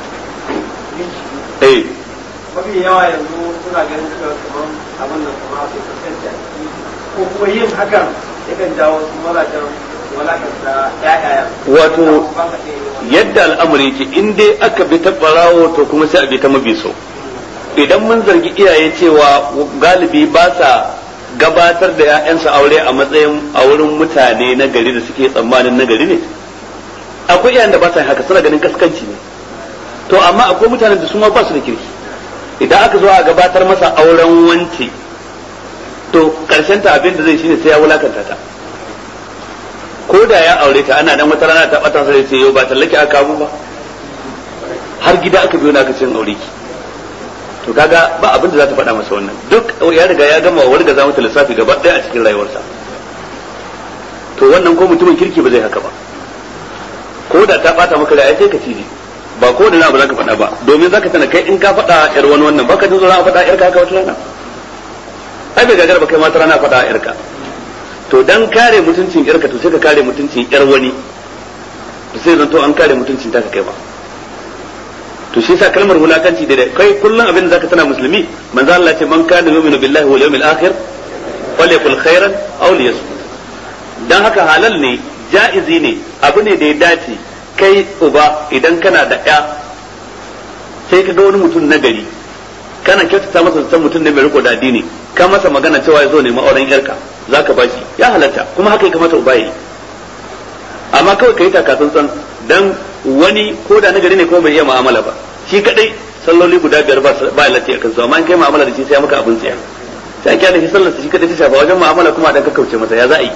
Speaker 5: mafi yawa yanzu suna ganin cewa kamar abin nan kuma su kasance a ciki ko kuma yin hakan yakan jawo su mazajen walakanta ƴaƴayen
Speaker 2: wato yadda al'amari yake in dai aka bi ta barawo to kuma sai a bi ta mabiso idan mun zargi iyaye cewa galibi ba sa gabatar da ƴaƴansu aure a matsayin a wurin mutane na gari da suke tsammanin na gari ne akwai iyayen da ba sa haka suna ganin kaskanci ne to amma akwai mutanen da su ma ba su da kirki idan aka zo a gabatar masa auren wance to karshen ta abin da zai shine sai ya wulakanta ta ko da ya aure ta ana dan wata rana ta bata sai ce yau ba tallake aka kawo ba har gida aka biyo na aka cin aure ki to kaga ba abin da za ta faɗa masa wannan duk ya riga ya gama warga za mata lissafi gaba ɗaya a cikin rayuwarsa to wannan ko mutumin kirki ba zai haka ba ko da ta bata maka rai sai ka cije ba ko da na ba za ka faɗa ba domin za ka tana kai in ka faɗa yar wani wannan baka jin tsoron a faɗa yar ka haka wata rana ai bai gagar ba kai ma ta rana faɗa yar ka to dan kare mutuncin yar ka to sai ka kare mutuncin yar wani to sai zanto an kare mutuncin ta ka kai ba to shi yasa kalmar wulakanci da kai kullun abin da zaka tana musulmi manzo Allah ce man kana yu'minu billahi wal yawmil akhir falyakul khairan aw liyasmut dan haka halal ne jaizi ne abu ne da ya dace kai uba idan kana da ƴa sai ka ga wani mutum na gari kana kyautata masa san mutum ne mai riko da addini ka masa magana cewa ya zo ne ma'auren yarka zaka bashi ya halatta kuma haka ya kamata uba yi amma kawai kai taka tsantsan dan wani ko da nagari ne kuma bai iya mu'amala ba shi kadai salloli guda 5 ba lati akan su amma in kai mu'amala da shi sai maka abin tsaya sai kyale shi sallar shi kadai ta shafa wajen mu'amala kuma dan ka kauce masa ya za a yi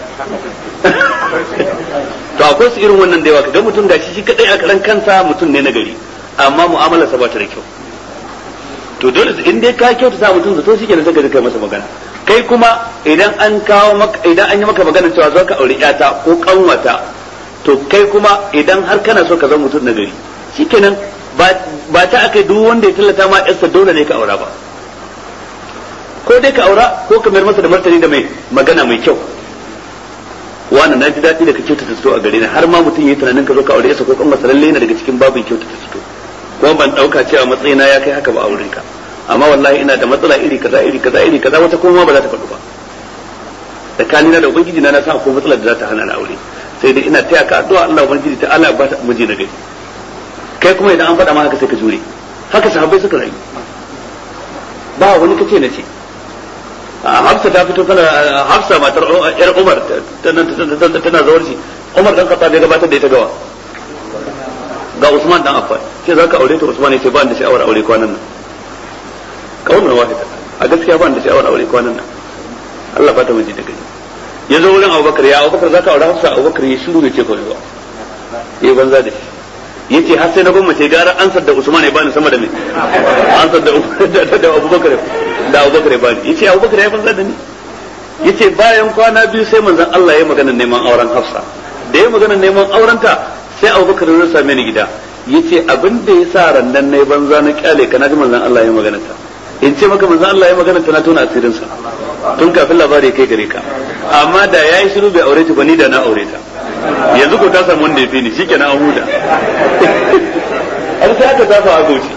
Speaker 2: to akwai su irin wannan da yawa kaga mutum gashi shi kadai a karan kansa mutum ne nagari amma mu'amalar sa ba ta da kyau to dole in dai ka kyautata mutum zato shi kenan sai ka kai masa magana kai kuma idan an kawo maka idan an yi maka magana cewa zo ka aure yata ko kanwata to kai kuma idan har kana so ka zama mutum nagari shikenan ba ta akai duk wanda ya tallata ma yarsa dole ne ka aura ba ko dai ka aura ko ka mayar masa da martani da mai magana mai kyau wannan na ji daɗi da ka kyautata su a gare ni har ma mutum yayi tunanin ka zo ka aure yarsa ko kan masa lalle yana daga cikin babin kyautata su kuma ban dauka cewa matsayina ya kai haka ba auren ka amma wallahi ina da matsala iri kaza wata kuma ba za ta faɗu ba tsakanina da ubangiji na san akwai matsalar da za ta hana na aure sai dai ina taya ka addu'a Allah ubangiji ta Allah ba ta miji na gari kai kuma idan an faɗa ma haka sai ka jure haka sahabbai suka rayu ba wani kace na ce Hafsa ta fito Hafsa matar yar Umar tana zawar shi Umar dan Khattab ya gabatar da ita gawa ga Usman dan Affan ce zaka aure ta Usman ya ce ba da sha'awar aure kwanan nan kaunar wahida a gaskiya ba da sha'awar aure kwanan nan Allah ba ta miji da gani ya zo wurin Abubakar ya Abubakar zaka aure Hafsa Abubakar ya shiru ne ce ko ba eh banza da shi yace har sai na gwamnati gara ansar da Usman ya bani sama da me ansar da Abubakar da Abubakar ya bani yace Abubakar ya banza da ni yace bayan kwana biyu sai manzon Allah ya magana neman auren Hafsa da ya magana neman aurenta sai Abubakar ya same ni gida yace abin da yasa randan nayi banza na kyale ka naji manzon Allah ya magana ta in ce maka manzon Allah ya magana ta na tona asirin sa tun kafin labari kai gare ka amma da yayi shiru bai aure ta ba ni da na aure ta yanzu ko ta samu wanda ya fi ni shikenan an huda har sai aka tafa a goci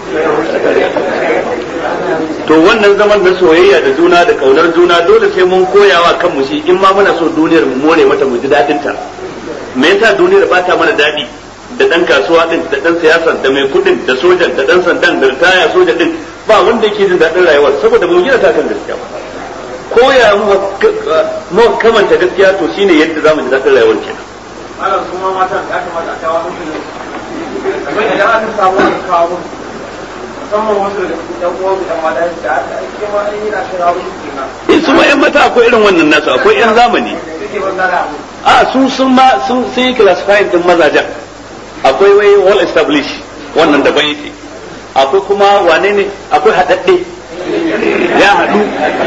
Speaker 2: to wannan zaman da soyayya da juna da kaunar juna dole sai mun koyawa kanmu shi in ma muna so duniyar mu more mata mu ji dadin ta me yasa duniyar ba ta mana dadi da dan kasuwa din da dan siyasa da mai kudin da sojan da dan sandan da ritaya soja din ba wanda yake jin dadin rayuwar saboda mu gina ta kan gaskiya koya mu kamanta gaskiya to shine yadda zamu ji dadin rayuwar kenan
Speaker 5: malam kuma matan ya kamata a kawo musu ne kamar idan aka samu aka kawo musamman wasu da yan uwan da mata da aka aike ma an yi na kai rawu kenan
Speaker 2: su ma yan mata akwai irin wannan nasu akwai yan zamani a sun yi classifying din mazajen akwai wai well established wannan daban yake akwai kuma wane ne akwai haɗaɗɗe ya haɗu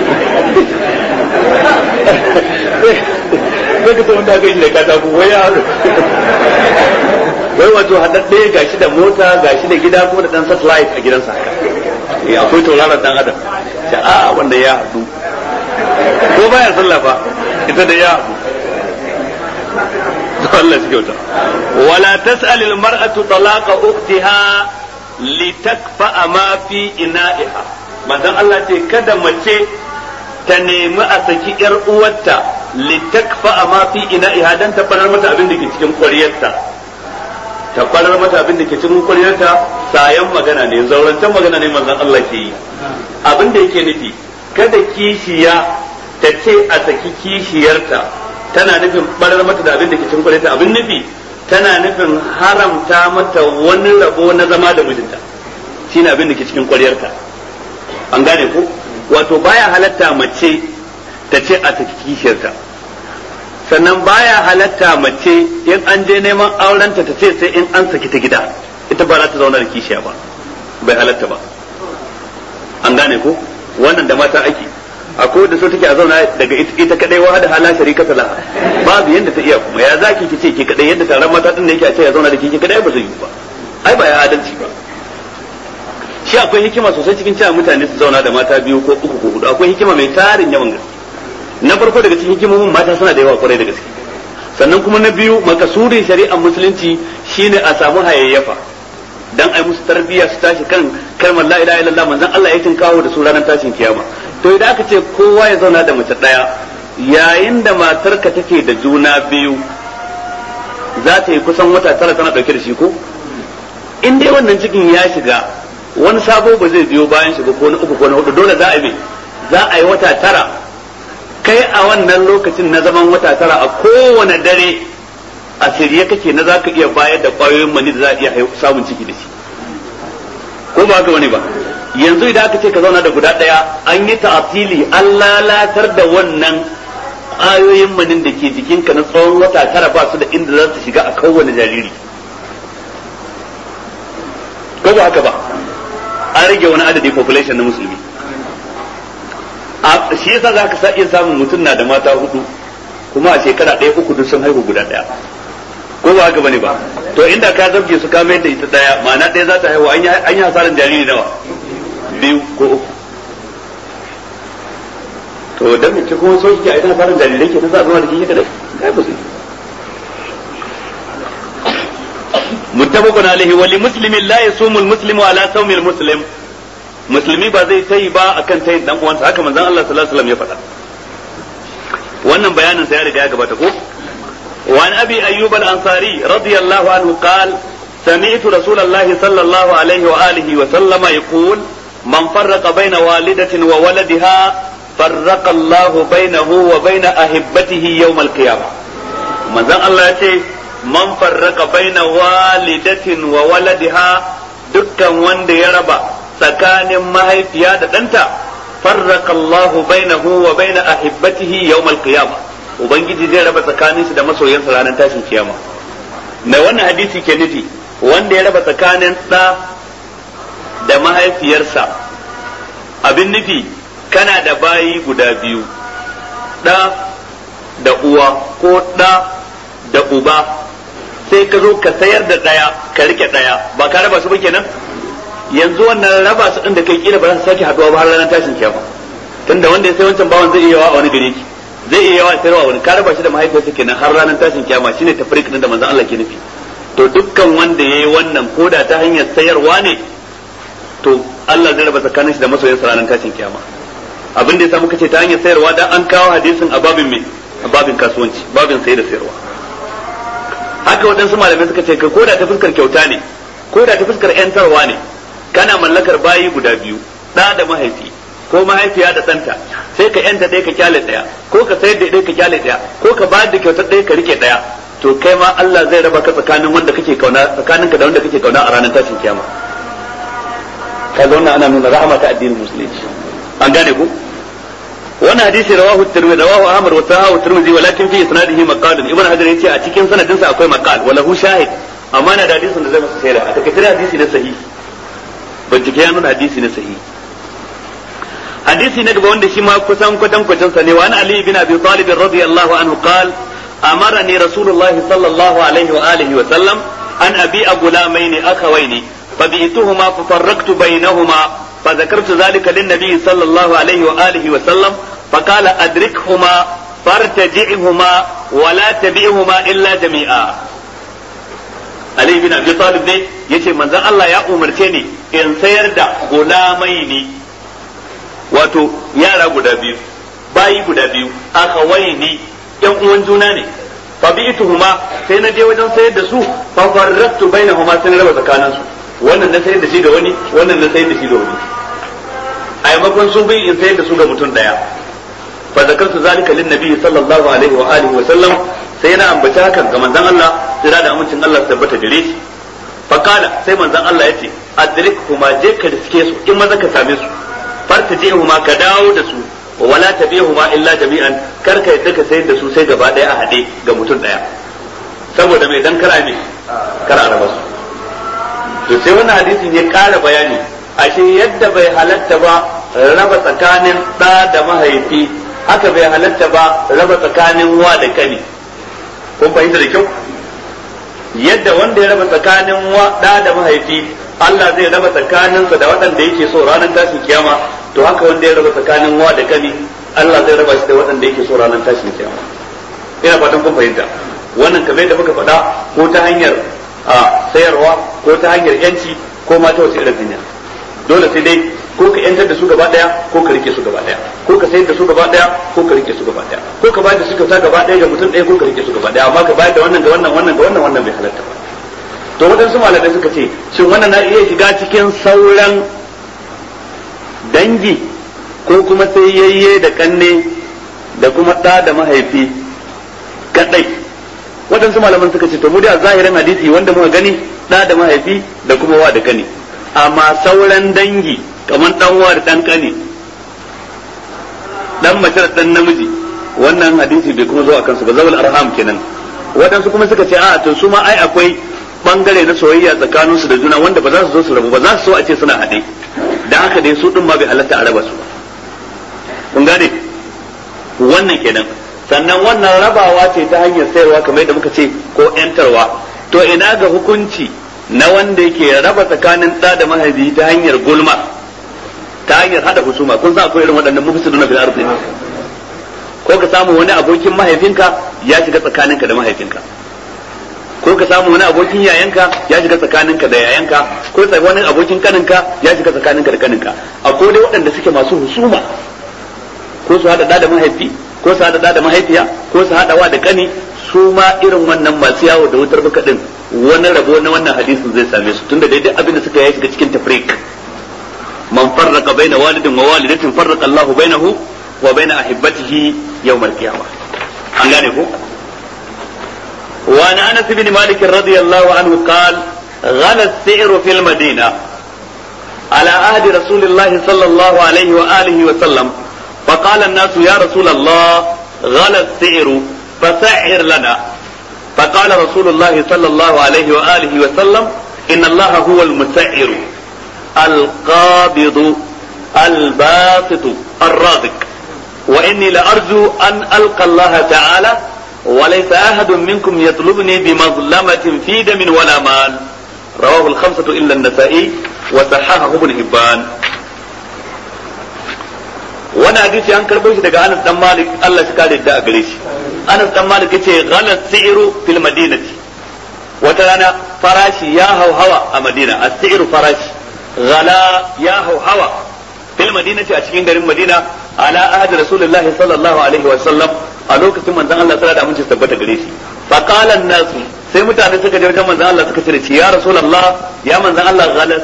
Speaker 2: sai ka wanda aka yi da katako wai ya haɗu wai wato haɗaɗɗe gashi da mota gashi da gida kuma da ɗan satellite a gidansa haka akwai tauraron ɗan adam sai a wanda ya haɗu ko baya sallah fa ita da ya haɗu Allah shi kyauta wala tas'alil mar'atu talaqa ukhtiha litakfa ma fi ina'iha manzon Allah ce kada mace ta nemi a saki yar uwarta litakfa ma fi ina'iha dan ta farar mata abin da ke cikin ƙwaryarta ta farar mata abin da ke cikin ƙwaryarta sayan magana ne zaurantan magana ne manzon Allah ke yi abin da yake nufi kada kishiya ta ce a saki kishiyarta tana nufin barar mata da abin da ke cikin ƙwaryarta abin nufi tana nufin haramta mata wani rabo na zama da mijinta shine abin da ke cikin ƙwaryarta an gane ko wato baya halatta mace ta ce a saki kishiyarta sannan baya halatta mace in an je neman aurenta ta ce sai in an saki ta gida ita ba za ta zauna da kishiya ba bai halatta ba an gane ko wannan da mata ake akwai da so take a zauna daga ita kadai wa da hala sharika ta laha babu yanda ta iya kuma ya zaki ki ce ki kadai yadda taron mata din da yake a ce ya zauna da ki kadai ba zai yi ba ai ba ya adalci ba shi akwai hikima sosai cikin cewa mutane su zauna da mata biyu ko uku ko hudu akwai hikima mai tarin yawan gaske na farko daga cikin hikimomin mata suna da yawa kwarai da gaske sannan kuma na biyu makasudin shari'ar musulunci shine a samu hayayyafa dan ai musu tarbiyya su tashi kan kalmar la ilaha illallah manzon Allah ya tinkawo da su ranar tashin kiyama to idan aka ce kowa ya zauna da mace daya yayin da matarka take da juna biyu za ta yi kusan wata tara tana dauke da shi ko in dai wannan cikin ya shiga wani sabo ba zai biyo bayan shiga ko na uku ko na hudu dole za a yi za a yi wata tara kai a wannan lokacin na zaman wata tara a kowane dare a shirye kake na zaka iya bayar da kwayoyin mani da za a iya samun ciki da shi ko ba haka wani ba yanzu idan aka ce ka zauna da guda daya an yi ta'atili an lalatar da wannan ayoyin manin da ke jikinka na tsawon wata tara ba su da inda za su shiga a kowane jariri ko ba haka ba an rage wani adadi population na musulmi shi yasa za ka iya samun mutum na da mata hudu kuma a shekara ɗaya uku duk sun haihu guda ɗaya ko ba haka bane ba to inda ka zabge su ka mayar da ita ɗaya ma'ana ɗaya za ta haihu an yi hasaran jariri nawa biyu ko uku to dan mace kuma so kike a ita hasaran jarirai ke ta za a zama da kike kadai kai ba su muttafaqun alaihi wa li muslimin la yasumu al muslimu ala sawmi al muslim musulmi ba zai tayi ba akan tayin dan uwansa haka manzon Allah sallallahu alaihi wasallam ya faɗa wannan bayanin sa ya riga ya gabata ko wa an abi ayyub al ansari radiyallahu anhu qala سمعت رسول الله صلى الله عليه وآله وسلم يقول من فرق بين والدة وولدها فرق الله بينه وبين أحبته يوم القيامة من ذا الله يتي من فرق بين والدة وولدها دكا وند يربا سكان ما هي فيادة أنت فرق الله بينه وبين أحبته يوم القيامة وبنجي زي ربا سكاني سيدا مسو ينسل عن تاشي القيامة ما وانا حديثي كنتي wanda ya raba tsakanin ɗa da mahaifiyarsa abin nufi kana da bayi guda biyu ɗa da uwa ko ɗa da uba sai ka zo ka sayar da ɗaya ka rike ɗaya ba ka raba su ba kenan yanzu wannan raba su ɗin da kai kila ba za su sake haɗuwa ba har ranar tashin kiyama tunda wanda ya sai wancan bawan zai iya yawa a wani gare ki zai iya yawa sayarwa wani ka raba shi da mahaifiyarsa kenan har ranar tashin kiyama shine tafrik din da manzon Allah ke nufi to dukkan wanda yayi wannan koda ta hanyar sayarwa ne to Allah zai raba tsakanin shi da masoyansa ranar tashin kiyama abin da yasa muka ce ta hanyar sayarwa dan an kawo hadisin a babin me a babin kasuwanci babin sayar da sayarwa haka waɗansu malamai suka ce koda ta fuskar kyauta ne koda ta fuskar yantarwa ne kana mallakar bayi guda biyu ɗa da mahaifi ko mahaifiya da ɗanta sai ka yanta ɗaya ka kyale ɗaya ko ka sayar da ɗaya ka kyale ɗaya ko ka bayar da kyautar ɗaya ka rike ɗaya to kai ma Allah zai raba ka tsakanin wanda kake kauna tsakaninka da wanda kake kauna a ranar tashin kiyama kaga wannan ana nuna rahama ta addinin musulunci an gane ku wannan hadisi rawahu tirmidhi rawahu ahmad wa sahahu tirmidhi walakin fi isnadihi maqal ibn hajar yace a cikin sanadin sa akwai maqal wala hu shahid amma na da hadisin da zai masa shaida a takaice hadisi na sahihi bincike ya nuna hadisi na sahihi hadisi na gaba wanda shi ma kusan kwatankwacin sa ne wa an ali bin abi talib radiyallahu anhu qala أمرني رسول الله صلى الله عليه وآله وسلم أن أبيع غلامين أخوين فبئتهما ففرقت بينهما فذكرت ذلك للنبي صلى الله عليه وآله وسلم فقال أدركهما فارتجعهما ولا تبيعهما إلا جميعا Ali bin Abi Talib ne yace manzon Allah ya umarce ni in sayar da gulamaini wato yara guda biyu bayi guda biyu akhawaini yan uwan juna ne fa bi'tuhuma sai na je wajen sayar da su fa farraqtu bainahuma sai na raba tsakanin su wannan na sayar da shi da wani wannan na sayar da shi da wani a yamakon su bi in sayar da su ga mutum daya fa zakartu zalika lin nabi sallallahu alaihi wa alihi wa sallam sai na ambaci hakan ga manzon Allah tsira da amincin Allah su tabbata gare shi fa kala sai manzon Allah yace adrikhuma je ka riske su in maza ka same su fartajihuma ka dawo da su wala tabihuma illa jami'an kar ka yadda ka sayar da su sai gaba daya a hade ga mutum daya saboda mai dan kara ne kar a raba su to sai wannan hadisin ya kara bayani ashe yadda bai halatta ba raba tsakanin da da mahaifi haka bai halatta ba raba tsakanin wa da kani kun fahimta da kyau yadda wanda ya raba tsakanin wa da da mahaifi Allah zai raba tsakaninsa da waɗanda yake so ranar tashin kiyama to haka wanda ya raba tsakanin wa da kani Allah zai raba shi da waɗanda yake so ranar tashin kiyama ina fatan kun fahimta wannan kamar da muka faɗa ko ta hanyar sayarwa ko ta hanyar yanci ko ma ta wace irin hanya dole sai dai ko ka yantar da su gaba daya ko ka rike su gaba daya ko ka sayar da su gaba daya ko ka rike su gaba daya ko ka bayar da su kyauta gaba daya ga mutum daya ko ka rike su gaba daya amma ka bayar da wannan ga wannan wannan ga wannan wannan bai halatta ba to waɗansu malamai suka ce shin wannan na iya shiga cikin sauran dangi ko kuma sai yayye da kanne da kuma ɗa da mahaifi kadai waɗansu malaman suka ce to mu da zahirin hadisi wanda muka gani da mahaifi da kuma wa da kani, amma sauran dangi kamar dan wa da dan kani, dan mace da dan namiji, wannan hadisi bai kuma zo a kansu ba, zawal arham kenan. Waɗansu kuma suka ce a to su ma ai akwai bangare na soyayya tsakanin su da juna wanda ba za su zo su rabu ba, za su so a ce suna haɗe, da haka dai su din ma bai halatta a raba su ba. Kun gane wannan kenan. Sannan wannan rabawa ce ta hanyar sayarwa kamar yadda muka ce ko yantarwa. To ina ga hukunci na wanda yake raba tsakanin ɗa da mahaifi ta hanyar gulma, ta hanyar hada husuma. Kun san akwai irin waɗannan mufsiduna fil ardi, ko ka samu wani abokin mahaifinka ya shiga tsakaninka da mahaifinka, ko ka samu wani abokin yayanka ya shiga tsakaninka da yayanka, ko wani abokin kaninka ya shiga tsakaninka da kaninka. Akwai dai waɗanda suke masu husuma, ko su hada da mahaifi, ko su hada da mahaifiya, ko su hada wa da kani, su ma irin wannan masu yawo da wutar baka din wani rabo na wannan hadisin zai same su, tunda daidai abin da suka yi shiga cikin tafrik. Man farraqa baina walidin wa walidatin farraqa Allahu bainahu wa baina ahibbatihi yawm al-qiyamah. An gane ko? Wa an Anas bin Malik radiyallahu anhu qala ghala as-si'ru fil Madina ala ahdi Rasulillah sallallahu alayhi wa alihi wa sallam. فقال الناس يا رسول الله غلى السعر فسعر لنا. فقال رسول الله صلى الله عليه وآله وسلم إن الله هو المسعر القابض الباسط الرازق وإني لأرجو أن ألقى الله تعالى وليس أحد منكم يطلبني بمظلمة في دم ولا مال. رواه الخمسة إلا النسائي وصححه ابن حبان. wani hadisi an karɓo shi daga Anas dan Malik Allah shi kare da a gare shi. Anas dan Malik yace ghala si'ru fil madinati, wata rana farashi ya hauhawa a Madina. As-si'ru farashi, ghala ya hauhawa fil madinati a cikin garin Madina ala ahdi Rasulullahi sallallahu alaihi wa sallam, a lokacin manzon Allah sallallahu alaihi wa sallam tabbata gare shi. Fa qala an-nasu, sai mutane suka je wajen manzon Allah suka ce da shi ya Rasulullah, ya manzon Allah ghala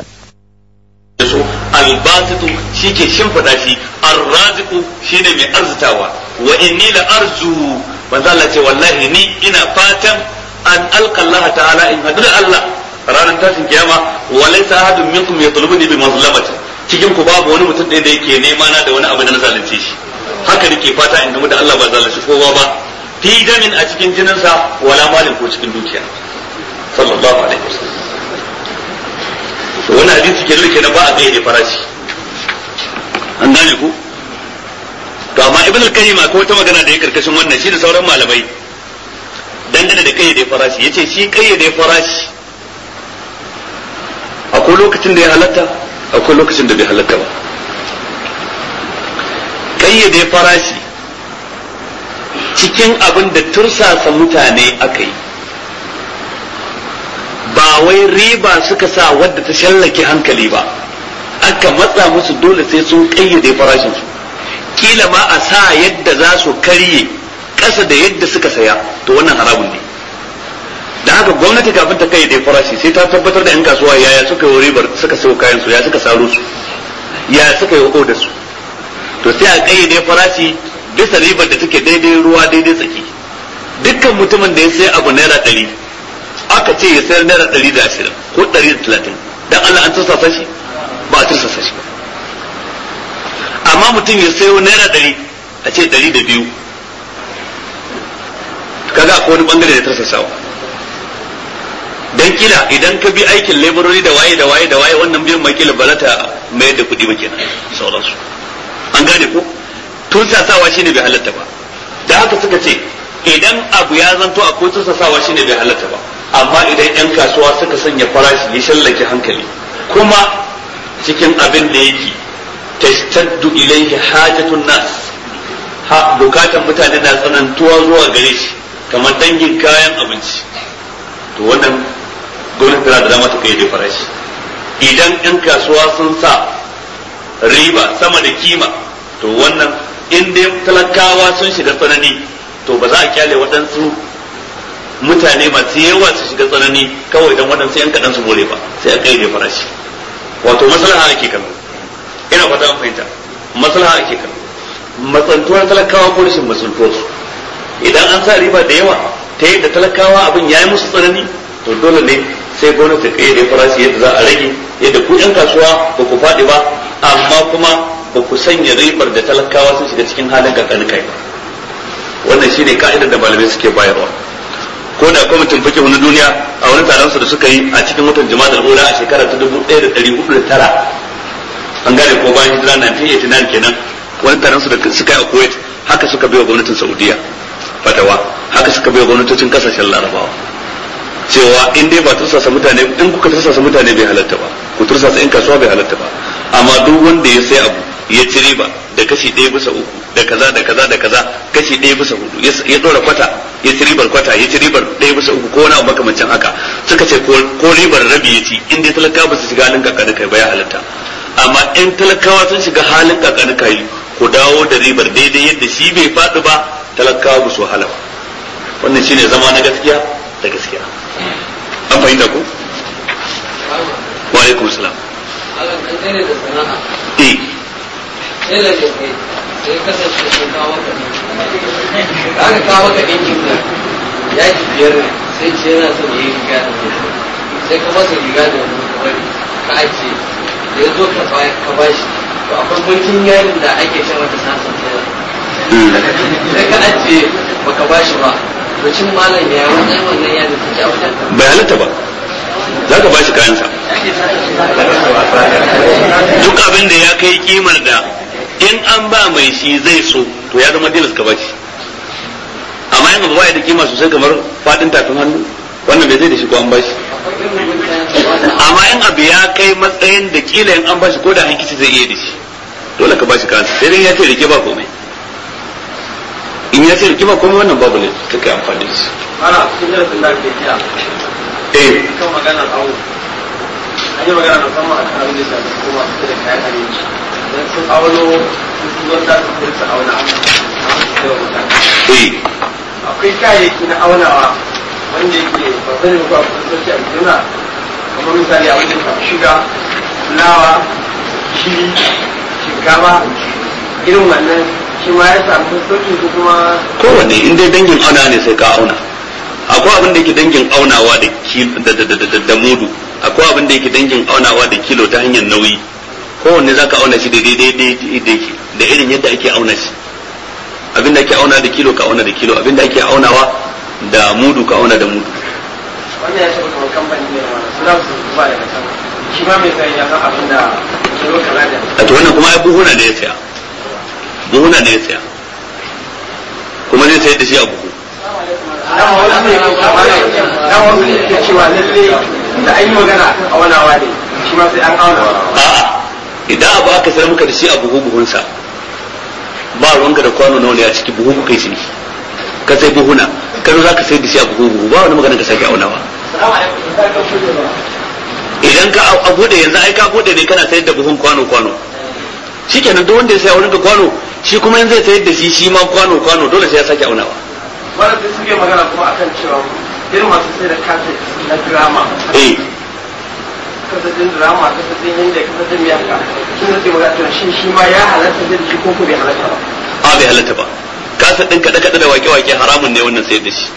Speaker 2: albasitu shi ke shimfiɗa shi, arraziku shi ne mai arzitawa. Wa inni la arju, manzo Allah ce wallahi ni ina fatan an alqa Allah ta'ala in hadu da Allah ranar tashin kiyama, wa laysa ahadun minkum yatlubuni bi mazlamatin, cikin ku babu wani mutum ɗaya da yake nema na da wani abu da na zalunce shi. Haka nake fata in gamu da Allah ba zalunci kowa ba, fi damin a cikin jininsa wala malin ko cikin dukiya. Sallallahu alaihi wasallam. wani hadisi ke nuna kenan ba a gaide farashi. An gane ku? To amma Ibn al-Qayyim ko wata magana da ya karkashin wannan shi da sauran malamai dangane da kayyade farashi, yace shi kayyade farashi akwai lokacin da ya halatta, akwai lokacin da bai halatta ba. Kayyade farashi cikin abin da tursasa mutane aka yi, ba wai riba suka sa wadda ta shallake hankali ba, aka matsa musu dole sai sun kayyade farashin su, kila ma a sa yadda za su karye ƙasa da yadda suka saya, to wannan haramun ne. Da haka gwamnati kafin ta kayyade farashi sai ta tabbatar da 'yan kasuwa yaya suka yi ribar, suka sayo kayan su, ya suka saro su, ya suka yi odar su, to sai a kayyade farashi bisa ribar da take daidai ruwa daidai tsaki. Dukkan mutumin da ya sai abu naira 100 aka ce ya sayar naira 120 ko 130, dan Allah an tursasa shi ba a tursasa shi ba. Amma mutum ya sayo naira 100 a ce 102, kaga akwai wani bangare da tursasawa. Dan kila idan ka bi aikin laborori da waye da waye da waye, wannan biyan mai kila ba za ta mayar da kuɗi ba kenan sauransu. An gane ko? Tursasawa shine bai halatta ba. Da haka suka ce idan abu ya zanto akwai tursasawa shine bai halatta ba, amma idan 'yan kasuwa suka sanya farashi ya shallake hankali, kuma cikin abin da yake tashtaddu ilaihi hajatun nas, bukatan mutane na tsanantuwa zuwa gare shi, kamar dangin kayan abinci, to wannan gwamnati tana da dama ta kai da farashi. Idan 'yan kasuwa sun sa riba sama da kima, to wannan in dai talakawa sun shiga tsanani, to ba za a kyale waɗansu mutane masu yawa su shiga tsanani kawai don waɗansu 'yan kaɗan su more ba, sai a kai da farashi. Wato maslaha ake kallo, ina fata an fahimta, maslaha ake kallo, matsantuwar talakawa ko rashin matsantuwar su. Idan an sa riba da yawa ta yadda talakawa abin yayi musu tsanani to dole ne sai gwamnati ta da farashi yadda za a rage yadda ku yan kasuwa ba ku faɗi ba amma kuma ba ku sanya ribar da talakawa sun shiga cikin halin kakani kai ba. Wannan shine ka'idar da malamai suke bayarwa. Ko da kwamitin fiqh na duniya a wani taron su da suka yi a cikin watan Jumadal Ula a shekara ta 1409 an gane ko bayan hijira 1989 kenan, wani taron su da suka yi a Kuwait haka suka bai wa gwamnatin Saudiya fatawa, haka suka bai wa gwamnatocin kasashen Larabawa cewa in dai ba tursasa mutane, in kuka tursasa mutane bai halatta ba, ku tursasa in kasuwa bai halatta ba, amma duk wanda ya sai abu ya ci riba da kashi 1/3 da kaza da kaza da kaza kashi 1/4 ya dora kwata ya ci ribar kwata ya ci ribar 1/3 ko wani abu makamancin haka, suka ce ko ribar rabi ya ci in dai talakawa ba su shiga halin kakani kai ba ya halatta. Amma in talakawa sun shiga halin kakani kai ku dawo da ribar daidai yadda shi bai faɗi ba, talakawa ba su wahala ba. Wannan shine zama na gaskiya da gaskiya. An fahimta ku? Wa alaikum salam.
Speaker 6: Allah kan dare da sana'a. Sai da kai sai kasance sun kawo ka aka kawo ka ɗinkin ka ya ji biyar sai ce yana son ya yi riga da mutu sai ka masa riga da mutu wani ka ajiye da ya zo ka bashi to akwai gunkin yarin da ake ce mata sasan tsira sai ka ajiye baka bashi ba to cin malam ya wannan wannan yarin ta ci a wajen
Speaker 2: bai halatta ba, za ka bashi kayansa duk abin da ya kai kimar da in an ba mai shi zai so to ya zama dilas ka bashi. Amma yanzu ba ya da kima sosai kamar fadin tafin hannu, wannan bai zai da shi ko an bashi. Amma in abu ya kai matsayin da kila in an bashi ko da hankici zai iya da shi, dole ka bashi kansa, sai dai ya ce rike ba komai. In ya ce rike ba komai wannan babu ne ta kai amfani da shi.
Speaker 5: Ana cikin darasin da ake jiya. Kan maganar awo. An yi magana musamman a kan abin da shafi kuma su da kayan abinci. Don sun auno su wanda su kursa auna da mutane. Akwai kayayyaki na aunawa wanda yake ba zai ba ku sauki a juna, kamar misali a wajen kamar shuga, fulawa, shiri, shinkafa, irin wannan shi ma ya samu sauki ko kuma
Speaker 2: kowanne in dai dangin auna ne sai ka auna. Akwai abin da yake dangin aunawa da mudu, akwai abin da yake dangin aunawa da kilo ta hanyar nauyi. Kowanne zaka auna shi da daidai da irin yadda ake auna shi. Abin da ake auna da kilo ka auna da kilo, abin da ake aunawa da mudu ka auna da mudu.
Speaker 5: Wannan ya taɓa kamar kamfani ne da wani suna su ba daga sama, shi ma mai sayan ya san abin da kilo kaza da.
Speaker 2: A to wannan kuma ai buhuna ne ya saya, buhuna ne ya saya, kuma zai sayar da shi a buhu.
Speaker 5: Na wasu ne ke cewa lalle da an yi magana a aunawa ne, shi ma sai an auna.
Speaker 2: A'a, idan abu aka sayar muka da shi a buhunsa, ba ruwanka da kwano nawa ne a ciki buhu kai shi ka sai buhuna ka zo zaka sayar da shi a buhu ba wani magana ka sake aunawa. Idan ka a bude yanzu ai ka bude ne kana sayar da buhun kwano shikenan duk wanda ya sai wurin ka kwano shi kuma yanzu zai sayar da shi ma kwano dole sai ya sake aunawa.
Speaker 5: Wanda suke magana kuma akan cewa irin masu sai da kaset na drama kasashen drama kasashen yadda kasashen miyaka sun zai magana cewa shi ma ya halatta da shi ko bai halatta ba.
Speaker 2: A bai halatta ba, kasa ɗin kaɗe-kaɗe da wake-wake haramun ne wannan sayar da shi.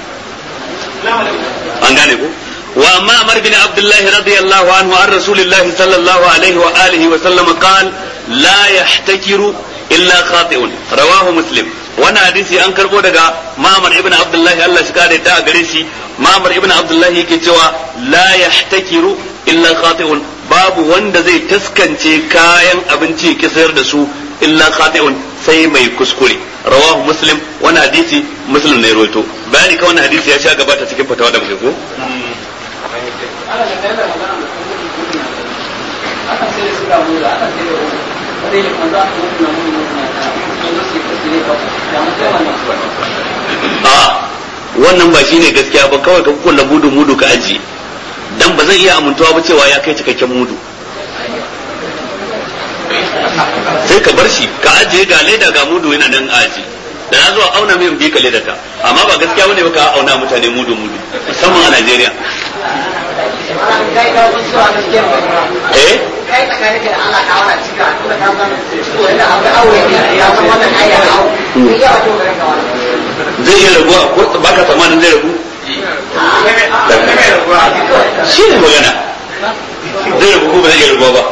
Speaker 2: An gane ko? Wa amma Amr bin Abdullahi radiyallahu anhu an Rasulillahi sallallahu alaihi wa alihi wa sallam qala la yahtakiru illa khati'un rawahu Muslim. Wannan hadisi an karbo daga Ma'mar ibn Abdullahi Allah shi kare ta a gare shi. Ma'mar ibn Abdullahi yake cewa la yahtakiru illa khati'un, babu wanda zai taskance kayan abinci ki sayar da su illa khati'un sai mai kuskure. Rawahu Muslim, wannan hadisi Muslim ne rawaito. Bayani ka wannan hadisi ya sha gabata cikin fatawa da muke ko? Wannan ba shine gaskiya ba, kawai ka kulla mudu ka aji, dan ba zan iya amintuwa ba cewa ya kai cikakken mudu. Sai ka bar shi ka ajiye ga leda ga mudu yana nan aji, da na zuwa auna min bi ka leda ta, amma ba gaskiya bane ba ka auna mutane mudu musamman a Najeriya.
Speaker 4: Kai tsakanin da Allah ka wani cika kuma ka san wani abu aure ne ya san wannan ayya aure ya wato garin ka wani
Speaker 2: zai iya raguwa ko baka tsammanin zai ragu shi ne magana zai rabu ko ba zai rabu ba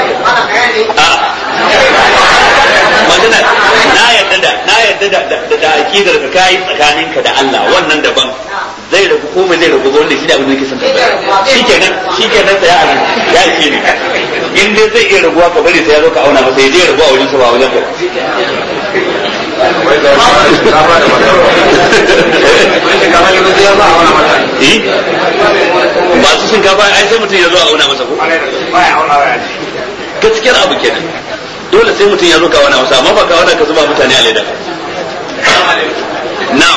Speaker 2: magana na yadda da akidar ka kai tsakaninka da Allah wannan daban zai rabu ko ba zai rabu ba wanda shi da abin da yake son tabbata shikenan sai ya ce ne in dai zai iya rabuwa ka bari sai ya zo ka auna masa ya je rabuwa wajen sa ba wajen ka masu shinkafa ai sai mutum ya zo a auna masa ko gaskiyar abu kenan dole sai mutum ya zo ka auna masa amma ba ka auna ka zuba mutane a leda na'am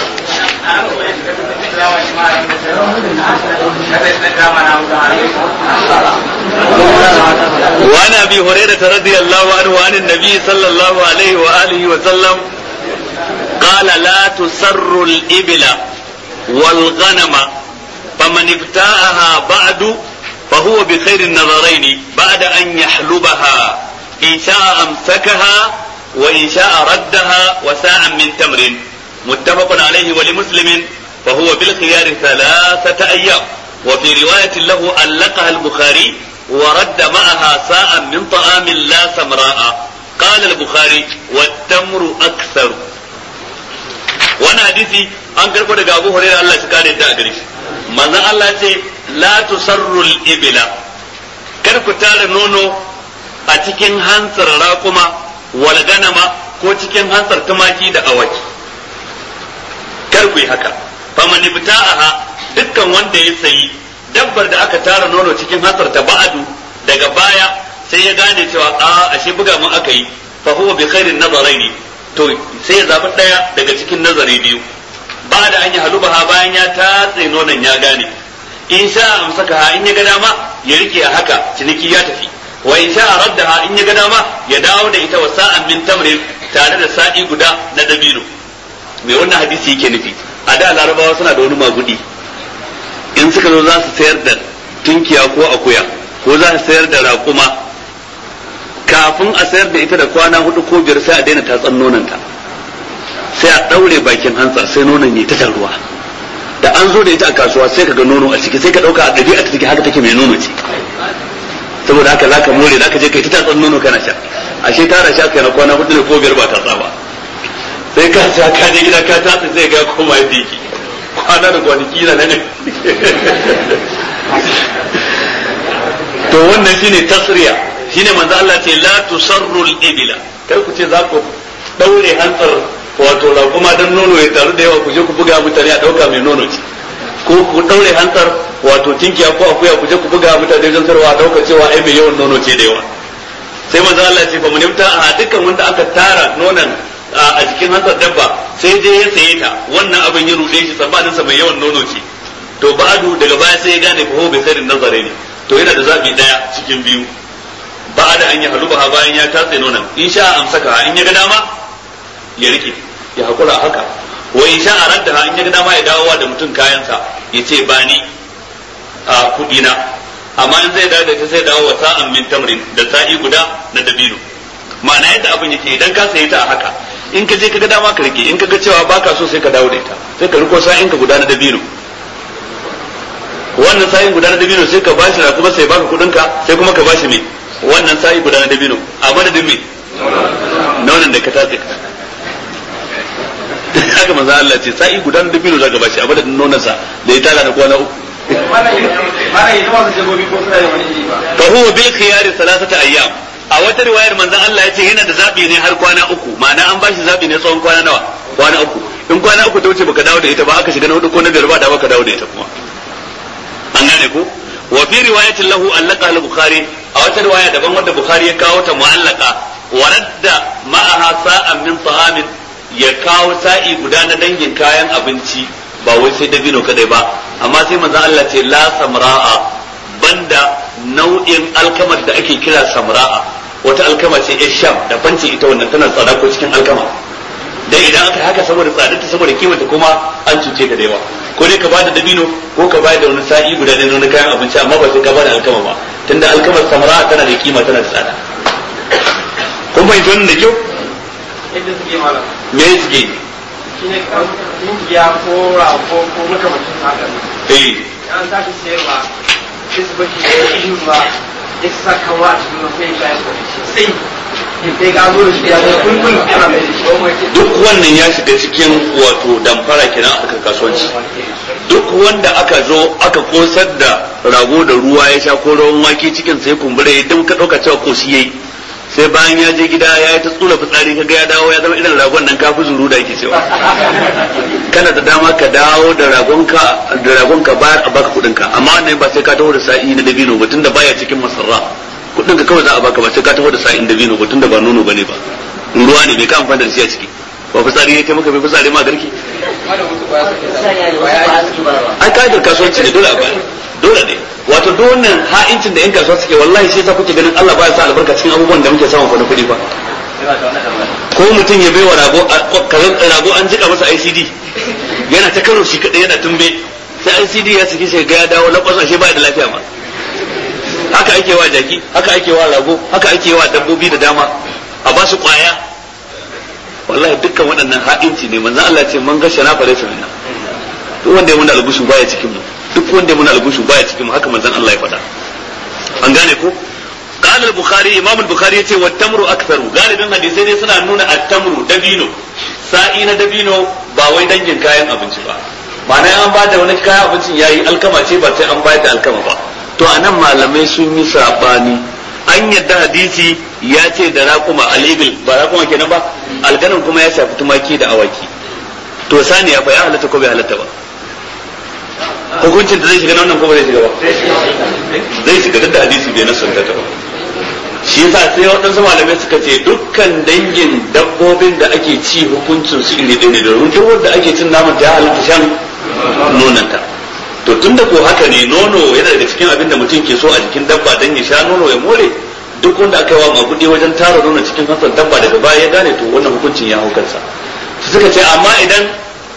Speaker 2: وعن ابي هريره رضي الله عنه عن النبي صلى الله عليه واله وسلم قال لا تسر الابل والغنم فمن ابتاعها بعد فهو بخير النظرين بعد ان يحلبها ان شاء امسكها وان شاء ردها وساعا من تمر متفق عليه ولمسلم فهو بالخيار 3 أيام وفي رواية له علقها البخاري ورد معها ساعة من طعام لا سمراء قال البخاري والتمر أكثر وانا حديثي an karbo daga Abu Hurairah Allah shi kare ta a gare shi manzon Allah ce la tusarrul ibila kar ku tara nono a cikin hantsar raƙuma wal ganama ko cikin hantsar tumaki da awaki kar ku yi haka faman ibta'aha dukkan wanda ya sayi dabbar da aka tara nono cikin hantsar ta ba'adu daga baya sai ya gane cewa ashe buga mun aka yi fa huwa bi khairin nazaraini to sai ya zabi daya daga cikin nazari biyu ba da an yi halubaha bayan ya tatse nonon ya gane in sha amsaka in ya ga dama ya rike a haka ciniki ya tafi wa in sha raddaha in ya ga dama ya dawo da ita wa sa'an min tamrin tare da sa'i guda na dabino me wannan hadisi yake nufi a da larabawa suna da wani magudi in suka zo za su sayar da tunkiya ko akuya ko za su sayar da raƙuma kafin a sayar da ita da kwana 4 ko 5 sai a daina tatsan nonanta sai a daure bakin hantsar sai nonon ya ta ruwa da an zo da ita a kasuwa sai ka ga nono a ciki sai ka dauka a ɗabi'a ta take haka take mai nono ce saboda haka zaka more zaka je kai ta tatsan nono kana sha ashe tara sha kai na kwana 4 ne ko 5 ba tatsa ba sai ka sha ka je gida ka tatsa sai ga koma yadda yake kwana da kwanaki na nan to wannan shine tasriya shine manzo Allah ce la tusarrul ibila kar ku ce za ku daure hantsar wato raƙuma dan nono ya taru da yawa ku je ku buga mutane a dauka mai nono ce ko ku daure hantsar wato tinkiya ko akuya ku je ku buga mutane don sarwa a dauka cewa ai mai yawan nono ce da yawa sai manzo Allah ce fa mun yamta a dukkan wanda aka tara nonon a jikin hantsar dabba sai je ya saye ta wannan abin ya rude shi tsammanin sa mai yawan nono ce to ba'adu daga baya sai ya gane ko bai sai nazare ne to yana da zabi daya cikin biyu ba'ada an yi halubaha bayan ya tatse nonon in sha amsaka in ya ga dama ya rike ya hakura haka wa in sha aradda in ya ga dama ya dawowa da mutum kayansa ya ce ba ni a kudi na amma in zai dawo da ta sai dawo wa sa'an min tamrin da sa'i guda na dabino ma'ana yadda abin yake idan ka sayi ta a haka in ka je ka ga dama ka rike in ka ga cewa baka so sai ka dawo da ita sai ka riko sa'in ka guda na dabino wannan sa'in guda na dabino sai ka bashi na kuma sai baka kudin ka sai kuma ka bashi me wannan sa'i guda na dabino a madadin me nonon da ka tatse haka manzo Allah ce sa'i guda na dabino zaka bashi a madadin nonon sa da ya tara da kwana 3 fa huwa bil khiyari 3 ayyam a wata riwayar manzon Allah yace yana da zabi ne har kwana 3 ma'ana an bashi zabi ne tsawon kwana nawa kwana 3 in kwana 3 ta wuce baka dawo da ita ba aka shiga na 4 ko na 5 ba da baka dawo da ita kuma an gane ko wa fi riwayatin lahu allaka al-bukhari a wata riwaya daban wanda bukhari ya kawo ta mu'allaka waradda ma'aha sa'an min ta'amin ya kawo sa'i guda na dangin kayan abinci ba wai sai dabino kadai ba amma sai manzon Allah ce la samra'a banda nau'in alkamar da ake kira samra'a wata alkama ce sham da banci ita wannan tana tsada ko cikin alkama dan idan aka haka saboda tsadarta saboda kimanta kuma an cuce ka da yawa ko dai ka bada dabino ko ka bada wani sa'i guda da wani kayan abinci amma ba sai ka bada alkama ba tunda alkamar samra'a tana da kima tana da tsada kun fahimci wannan da kyau
Speaker 5: yadda suke malam
Speaker 2: me suke
Speaker 5: shi ne kungiya ko rago ko makamacin haka an tashi sayarwa sai su baki da ya yi ruwa ya sa kawo a cikin sai ya shayar da shi sai sai ga zo shi ya zai kunkun ana mai shi
Speaker 2: duk wannan ya shiga cikin wato damfara kenan a kasuwanci. Duk wanda aka zo aka kosar da rago da ruwa ya sha ko rawan wake cikin sai kumbura ya duk ka dauka cewa koshi yayi sai bayan ya je gida ya yi ta tsula fitsari kaga ya dawo ya zama irin ragon nan kafi zuru da yake cewa kana da dama ka dawo da ragonka bayar a baka kudinka amma wannan ba sai ka taho da sa'i na dabino ba tunda baya cikin masarra kudinka kawai za a baka ba sai ka taho da sa'in dabino ba tunda ba nono bane ba ruwa ne bai ka amfani da shi a ciki ba fitsari ya taimaka bai fitsari ma garki ai ka'idar kasuwanci ne dole a bayar dole ne wato duk wannan ha'incin da yan kasuwa suke wallahi sai sa kuke ganin Allah baya sa albarka cikin abubuwan da muke samu na kuɗi ba ko mutum ya baiwa rago an jika masa ICD yana ta karo shi kadai yana tumbe sai ICD ya saki shi ga ya dawo lakwasa shi ba da lafiya ma haka ake wa jaki haka ake wa rago haka ake wa dabbobi da dama a ba su kwaya wallahi dukkan waɗannan ha'inci ne manzon Allah ce man gasha na fare su minna duk wanda ya muna albushu baya cikin mu duk wanda ya muna albushu baya cikin mu haka manzon Allah ya faɗa an gane ko قال البخاري امام البخاري yace والتمر اكثر galibin hadisai ne suna nuna at-tamru dabino sa'i na dabino ba wai dangin kayan abinci ba ma'ana an bada wani kayan abincin yayi alkama ce ba sai an bayar da alkama ba to anan malamai sun yi sabani an yadda hadisi ya ce da raquma alibil ba raquma kenan ba alganin kuma ya shafi tumaki da awaki to saniya fa ya halatta ko bai halatta ba hukuncin da zai shiga nan ko ba zai shiga ba zai shiga da hadisi bai nasanta ta ba shi yasa sai waɗansu malamai suka ce dukkan dangin dabbobin da ake ci hukuncin su iri ɗaya ne da duk wanda ake cin naman ta halatta shan nonanta to tunda ko haka ne nono yana daga cikin abin da mutum ke so a jikin dabba dan ya sha nono ya more duk wanda aka yi wa magudi wajen tara nono cikin hansar dabba daga baya ya gane to wannan hukuncin ya hukunsa su suka ce amma idan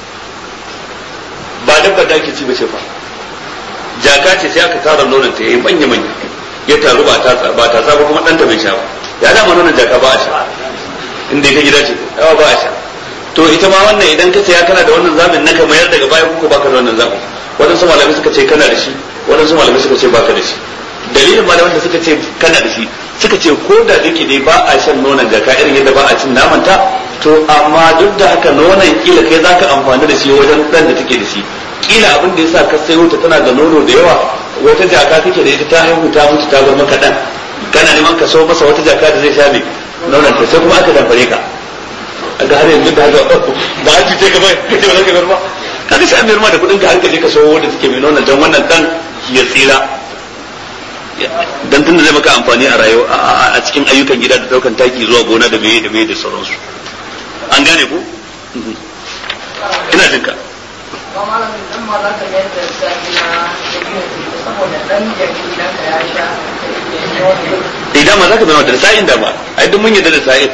Speaker 2: ba dabba da ake ci ba ce fa jaka ce sai aka tara nonon ta yayi manya manya ya taru ba ta saba kuma ɗanta bai sha ba ya dama nonon jaka ba a sha inda ka gida ce yawa ba a sha to ita ma wannan idan ka saya kana da wannan zamin na ka mayar daga baya kuka baka da wannan zamin waɗansu malamai suka ce kana da shi waɗansu malamai suka ce baka da shi dalilin malamai da suka ce kana da shi suka ce ko da dake dai ba a shan nonon jaka irin yadda ba a cin naman ta to amma duk da haka nonon kila kai zaka amfani da shi wajen dan da take da shi kila abin da yasa ka sayo ta tana da nono da yawa wata jaka kake da ita ta haihu ta mutu ta bar maka dan kana neman ka so masa wata jaka da zai sha mai nonon ta sai kuma aka dafare ka ga har yanzu da haka ba a cuce ka ba kace ba za ka bar ba kaga sai amir ma da kudin ka har ka je ka so wanda take mai nonon dan wannan dan ya tsira dan tunda zai maka amfani a rayuwa a cikin ayyukan gida da daukan taki zuwa gona da meye da sauransu an gane ko ina jinka idan ma za ka zama da sa'in da ba ai duk mun yadda da sa'in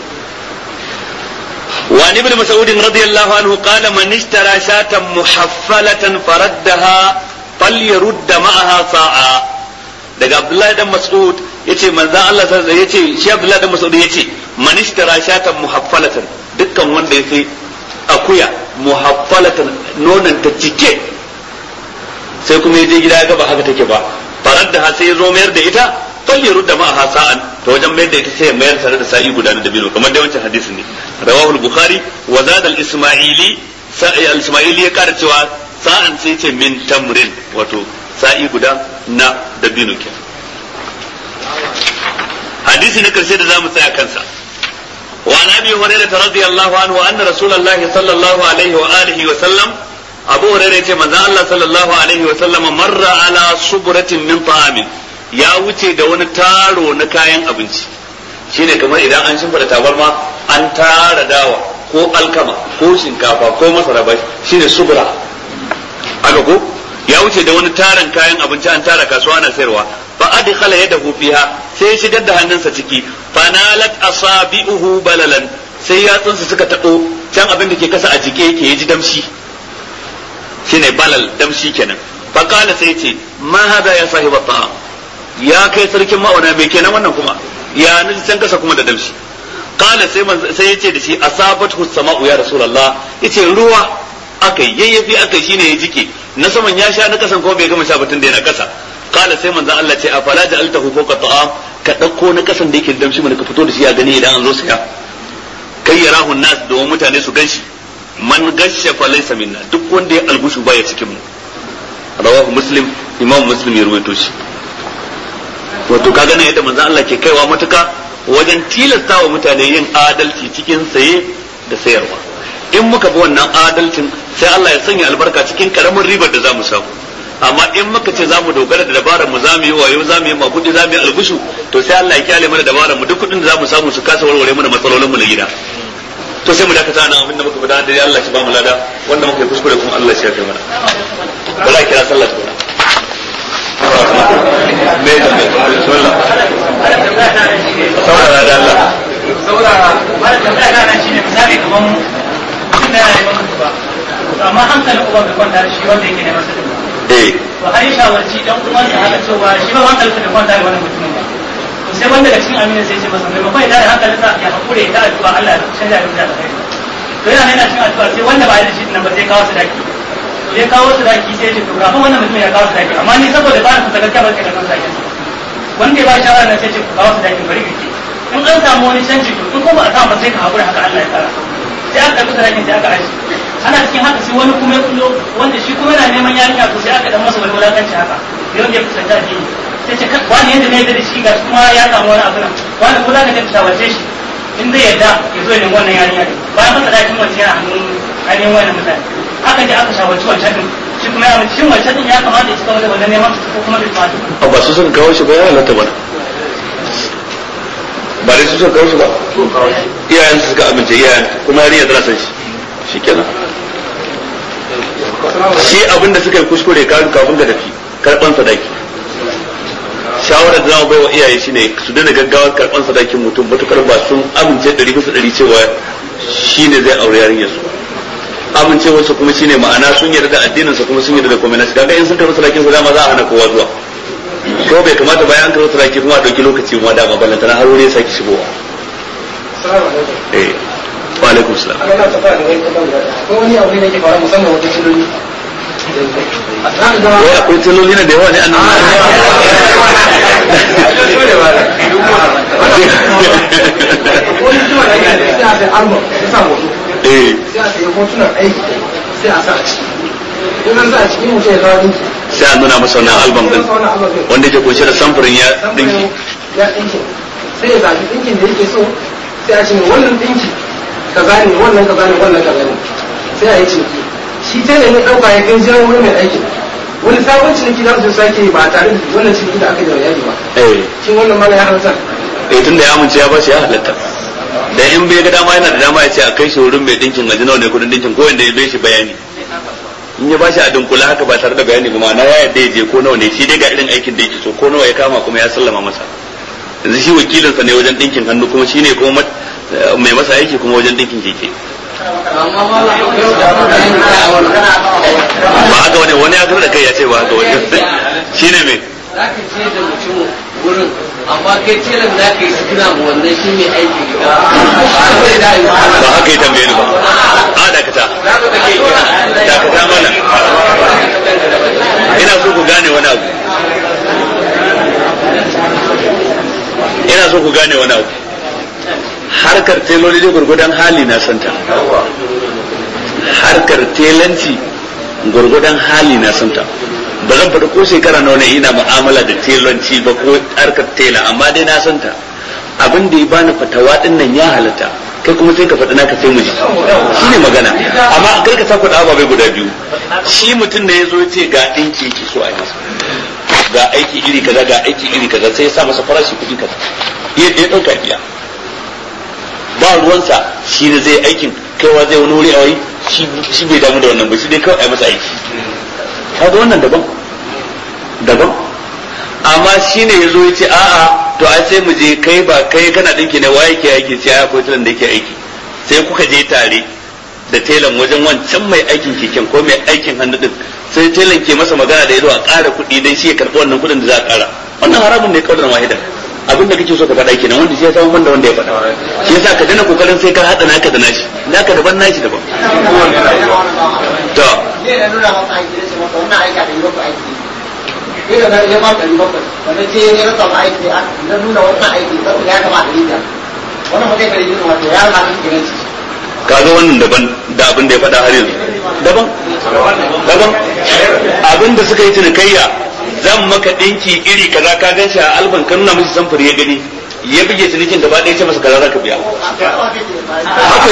Speaker 2: وعن ابن مسعود رضي الله عنه قال من اشترى شاة محفلة فردها فليرد معها ساعة daga Abdullahi dan Mas'ud yace manzo Allah yace shi Abdullahi dan Mas'ud yace man ishtara shatan muhaffalatan dukkan wanda yace akuya muhaffalatan nonon ta cike sai kuma yaje gida ya ga ba haka take ba farar da sai ya zo mayar da ita falli rudda ma ha sa'an to wajen mayar da ita sai ya mayar tare da sa'i guda da dabino kamar da wancan hadisin ne rawahu al-bukhari wa zada al-isma'ili al-isma'ili ya kara cewa sa'an sai ce min tamrin wato sa'i guda na dabino ke hadisi na karshe da zamu tsaya kansa wa nabi hurairah radiyallahu anhu anna rasulullahi sallallahu alaihi wa alihi wa sallam abu hurairah yace manzo Allah sallallahu alaihi wa sallam marra ala subratin min ta'amin ya wuce da wani taro na kayan abinci shine kamar idan an shimfida tabarma an tara dawa ko alkama ko shinkafa ko masara ba shine subra aka ko ya wuce da wani tarin kayan abinci an tara kasuwa na sayarwa fa adkhala yadahu fiha sai ya shigar da hannunsa ciki fa nalat asabi'uhu balalan sai yatsunsa suka tabo can abin da ke kasa a jike yake yaji damshi shine balal damshi kenan fa qala sai ce ma hada ya sahiba ta'am ya kai sarkin ma'auna bai kenan wannan kuma ya naji can kasa kuma da damshi qala sai yace da shi asabatu sama'u ya rasulullah, yace ruwa akai yayyafi akai shine ya jike na saman ya sha na kasan ko bai gama sha batun da yana kasa. Qala sai manzo Allah ce afala ja'altahu fawqa ta'am, ka dauko na kasan da yake damshi mana ka fito da shi a gani idan an zo saya kai yarahu nas domin mutane su ganshi. Man gasha fa laysa minna, duk wanda ya algushu baya cikin mu. Rawahu Muslim, Imam Muslim ya ruwaito shi. Wato kaga ne yadda manzo Allah ke kaiwa matuka wajen tilasta wa mutane yin adalci cikin saye da sayarwa. In muka bi wannan adalcin sai Allah ya sanya albarka cikin karamin ribar da zamu samu. Amma in muka ce zamu dogara da dabarar mu zamu yi wayo zamu yi makudi zamu yi algushu, to sai Allah ya kyale mana dabarar mu, duk kudin da zamu samu su kasa warware mana matsalolin mu na gida. To sai mu dakata nan abinda muka fada da Allah shi ba mu lada, wanda muka yi kuskure kuma Allah shi ya kai mana. Bala kira sallah tukuna. Me da bismillah. Saboda da Allah.
Speaker 3: Saboda ba da tambaya na shine misali kaman da ya yi masa ba. Amma hankalin uba bai kwanta da shi wanda yake ne masa da. To har shawarci dan uwansa haka cewa shi ba hankalinsa da kwanta da wani mutumin ba. To sai wanda daga cikin amina sai ce masa mai mafai da hankalinsa ya hakure ya ta addu'a Allah ya canja da kai. To yana cikin addu'a sai wanda ba ya da shi nan ba sai kawo sadaki. To ya kawo sadaki sai ce to kafin wannan mutum ya kawo sadaki, amma ni saboda ba ni sadaka ba kai da kan sadaki. Wanda ya ba shawara na sai ce ku kawo sadaki bari kike. In an samu wani canji to in ko ba a samu ba sai ka hakura haka Allah ya tsara. Sai aka ɗauki sadakin sai aka aji. Ana cikin haka sai wani kuma ya kullo wanda shi kuma yana neman yarinya to sai aka dan masa wani wulakanci haka. Yau ya kusanta shi sai ce wani yadda ne da shi ga kuma ya samu wani abu nan. Wani ko za ka ta shawarce shi in zai yarda ya zo ne wannan yarinya din. Bayan masa sadakin wancan yana hannun ainihin wannan mutane. Aka je aka shawarci wancan din. Shi kuma ya mutu wancan din ya kamata ya cika wani wannan neman ko kuma bai kamata.
Speaker 2: Ba su suka kawo shi ba ya halatta ba. Ba dai su suka kawo shi ba. Iyayen su suka amince iyayen kuma yarinya tana san shi. Shikenan. Shi abinda suka yi kuskure kafin ka tafi karban sadaki. Shawarar da zamu bai wa iyaye shine su daina gaggawar karban sadakin mutum matukar ba sun amince 100% cewa shine zai aure yarinyar su. Amincewar su kuma shine ma'ana sun yarda da addinin sa kuma sun yarda da komai na kaga in sun karbi sadakin sa dama za a hana kowa zuwa. Ko bai kamata bayan karbi sadaki kuma a dauki lokaci kuma dama ballantana har wuri ya saki shigowa. Wa alaikum salam.
Speaker 5: Ana ta fara da wani ko wani abu ne ke fara musamman wajen tiloli.
Speaker 2: Wai akwai tiloli na da yawa ne annan.
Speaker 5: Wani zuwa da yake sai a sai album sai sa hoto. Sai a sai hotunan aiki sai a sa a ciki. In an sa a cikin mutum ya kawo dinki.
Speaker 2: Sai a nuna masa wannan album din wanda ke kunshe da samfurin ya dinki.
Speaker 5: Ya dinki. Sai ya zaɓi dinkin da yake so sai a ce wannan dinki kaza ne wannan kaza ne wannan kaza ne sai a yi ciniki shi ta ne ɗauka ya kai jiran wurin mai aikin wani sabon ciniki za su sake ba tare da wannan ciniki da aka yi da yaji ba shi wannan mana ya halatta
Speaker 2: tun da ya amince ya ba shi ya halatta da in bai ga dama yana da dama ya ce a kai shi wurin mai dinkin gaji nawa ne kudin dinkin ko wanda ya bai shi bayani in ya ba shi a dunkula haka ba tare da bayani ba ma'ana ya yadda ya je ko nawa ne shi dai ga irin aikin da yake so ko nawa ya kama kuma ya sallama masa yanzu shi wakilinsa ne wajen dinkin hannu kuma shi ne kuma mai masa aiki kuma wajen dinkin keke ba haka wani ya da kai ya ce ba haka wani shi ne mai
Speaker 6: za ka ce da mutum wurin amma kai tilan za ka yi sigina ma wannan shi ne aiki
Speaker 2: ba haka yi tambaye ni ba a dakata mana ina so ku gane wani abu harkar teloli da gurgudan hali na santa harkar telanci gurgudan hali na santa ba zan faɗi ko shekara nawa ne ina mu'amala da telanci ba ko harkar tela amma dai na santa abin da ya bani fatawa din nan ya halatta kai kuma sai ka faɗi naka sai mu ji shine magana amma kai ka saka da ababai guda biyu shi mutum da yazo ya ce ga dinki yake so a yi masa ga aiki iri kaza ga aiki iri kaza sai ya sa masa farashi kuɗi kaza yadda ya ɗauka biya ba ruwansa shi da zai aikin kaiwa zai wani wuri a wai shi bai damu da wannan ba shi dai kawai a masa aiki kaga wannan daban amma shi ne ya zo ya ce a'a to ai sai mu je kai ba kai kana dinki ne waye ke aiki sai akwai telan da yake aiki sai kuka je tare da telan wajen wancan mai aikin keken ko mai aikin hannu din sai telan ke masa magana da yazo a ƙara kuɗi dan shi ya karɓi wannan kuɗin da za a ƙara wannan haramun ne kaulan wahidan abin da kake so ka faɗa kenan wanda sai ya samu banda wanda ya faɗa shi yasa ka dana kokarin sai ka hada naka da nashi naka daban nashi daban to
Speaker 4: ne da nuna maka aiki da maka wannan aika da yau aiki ne da ya ba da bakwai wanda ce ne rasa ma aiki da nuna wannan aiki da ya kamata da wannan mutai da yin wato ya ma ni gidan shi
Speaker 2: kaga wannan daban da abin da ya faɗa har yanzu daban abin da suka yi cinikayya zan maka dinki iri kaza ka gan shi a alban ka nuna mishi samfur ya gani ya bige cinikin gaba ɗaya ce masa kaza za ka biya haka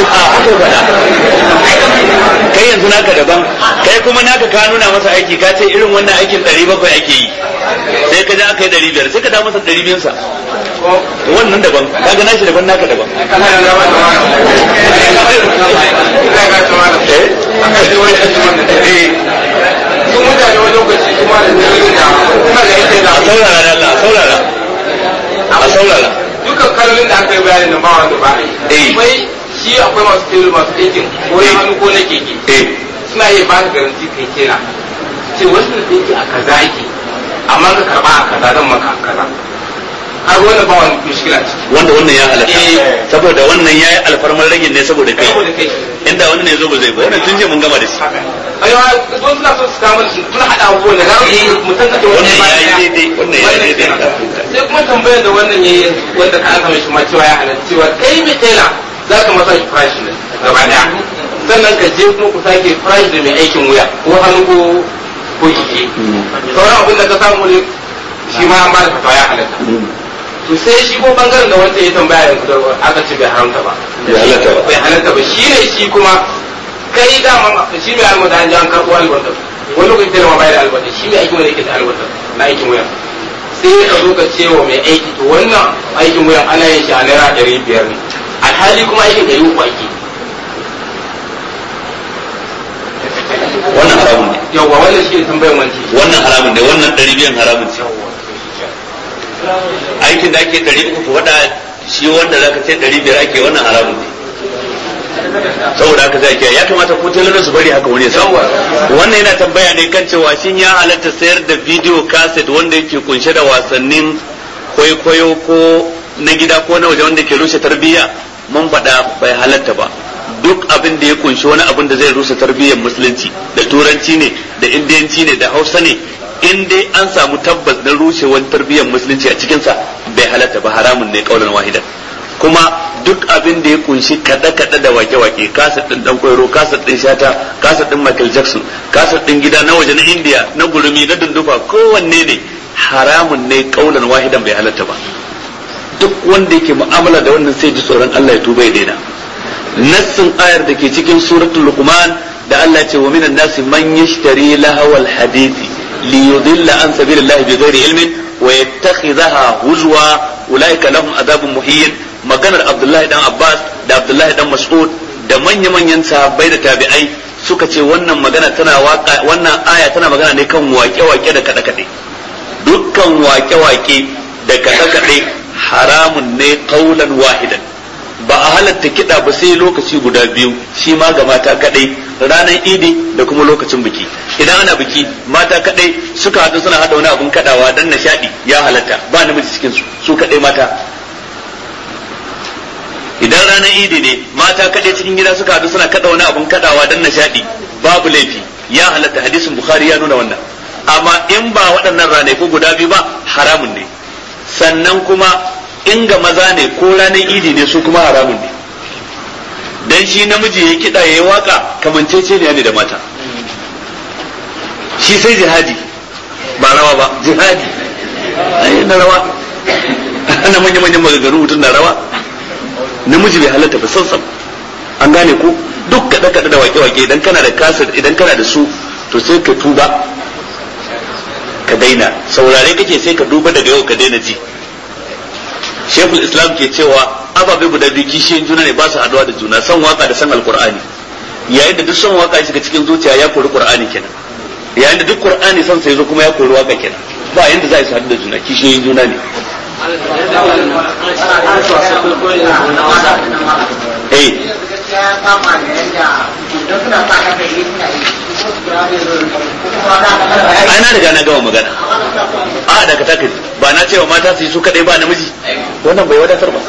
Speaker 2: kai yanzu naka daban kai kuma naka ka nuna masa aiki ka ce irin wannan aikin 700 ake yi sai ka ji aka yi 500 sai ka da masa 200 sa wannan daban kaga nashi daban naka daban
Speaker 7: sun mutane wani lokaci kuma da kuma da yake da
Speaker 2: a saurara
Speaker 7: dukkan kalolin da aka yi bayanin da ba wanda ba akwai shi akwai masu telo masu ɗinkin ko na hannu ko na keke suna iya ba ka garanti kai kela ce wasu da ɗinki a kaza yake amma ka karɓa a kaza zan maka a kaza har wannan ba wani mushkila ciki
Speaker 2: wanda wannan ya halatta saboda wannan yayi alfarmar ragin ne saboda kai inda wannan ne zo ba zai ba wannan tun je mun gama da shi
Speaker 7: aiwa don suna so su samu sun hada abubuwan da za su mutum da
Speaker 2: wannan yayi daidai wannan yayi daidai
Speaker 7: sai kuma tambayar da wannan yayi wanda ka aka mishi ma cewa ya halatta cewa kai mai tela za ka masa shi price ne gaba daya sannan ka je kuma ku sake price da mai aikin wuya ko hannu ko kike sauran abin da ka samu ne shi ma an ba da fatawa ya halatta to sai shi ko bangaren da wanda ya tambaya yanzu da aka ce bai haramta ba bai halatta ba shi ne shi kuma kai dama shi mai alwata an ji an karɓo alwata wani lokacin da ma bai da alwata shi mai aikin wani yake da alwata na aikin wuyan sai ka zo ka ce wa mai aiki to wannan aikin wuyan ana yin shi a naira 500 ne alhali kuma aikin da yi uku ake
Speaker 2: wannan haramun ne
Speaker 7: yawwa wannan shi ne tambayan wanci
Speaker 2: wannan haramun ne wannan 200 haramun ce aikin da ake 300 wada shi wanda zaka ce 500 ake wannan haramun ne saboda haka zai ya kamata ko telorin su bari haka wani sa wannan yana tambaya ne kan cewa shin ya halatta sayar da video cassette wanda yake kunshe da wasannin kwaikwayo ko na gida ko na waje wanda ke rushe tarbiyya mun faɗa bai halatta ba duk abin da ya kunshi wani abin da zai rusa tarbiyyar musulunci da turanci ne da indiyanci ne da hausa ne in dai an samu tabbas na rushewar tarbiyyar musulunci a cikinsa bai halatta ba haramun ne kaulan wahidan kuma duk abin da ya kunshi kada-kada da wake-wake kasar din dan koyro kasar din shata kasar din Michael Jackson kasar din gida na waje na India na gurumi na dundufa kowanne ne haramun ne kaulan wahidan bai halatta ba duk wanda yake mu'amala da wannan sai ji tsoron Allah ya tuba ya daina nassin ayar da ke cikin suratul luqman da Allah ce wa minan nasi man yashtari lahawal hadithi li yudilla an sabilillahi bighairi ilmin wa yattakhidhaha huzwa ulaika lahum adabun muhin maganar Abdullahi dan Abbas da Abdullahi dan Mas'ud da manya-manyan sahabbai da tabi'ai suka ce wannan magana tana wannan aya tana magana ne kan wake-wake da kada-kade dukkan wake-wake da kada-kade haramun ne qaulan wahidan ba a halatta kiɗa ba sai lokaci guda biyu shi ma ga mata kadai ranar idi da kuma lokacin biki idan ana biki mata kadai suka haɗu suna haɗa wani abun kadawa dan nishadi ya halatta ba namiji cikin su kadai mata idan ranar idi ne mata kadai cikin gida suka haɗu suna kada wani abun kadawa dan nishadi babu laifi ya halatta hadisin bukhari ya nuna wannan amma in ba waɗannan ranaku guda biyu ba haramun ne sannan kuma in ga maza ne ko ranar idi ne su kuma haramun ne dan shi namiji ya kiɗa ya yi waka kamancece ne da mata shi sai jihadi ba rawa ba jihadi ai na rawa ana manya-manyan maganganu mutum na rawa namiji bai halatta ba sansan an gane ko duk kaɗe-kaɗe da wake-wake idan kana da kasar idan kana da su to sai ka tuba ka daina saurare kake sai ka duba daga yau ka daina ji Sheikhul Islam ke cewa ababai guda biyu kishiyoyin juna ne ba su haduwa da juna san waka da san alqur'ani yayin da duk san waka ya shiga cikin zuciya ya kori qur'ani kenan yayin da duk qur'ani san sai zo kuma ya kori waka kenan ba yanda za su haɗu da juna kishiyoyin juna ne
Speaker 4: idan suna sa haka yi suna yi
Speaker 2: ai na riga na gama magana a da ka taka ba na cewa mata su yi su kadai ba namiji wannan bai wadatar ba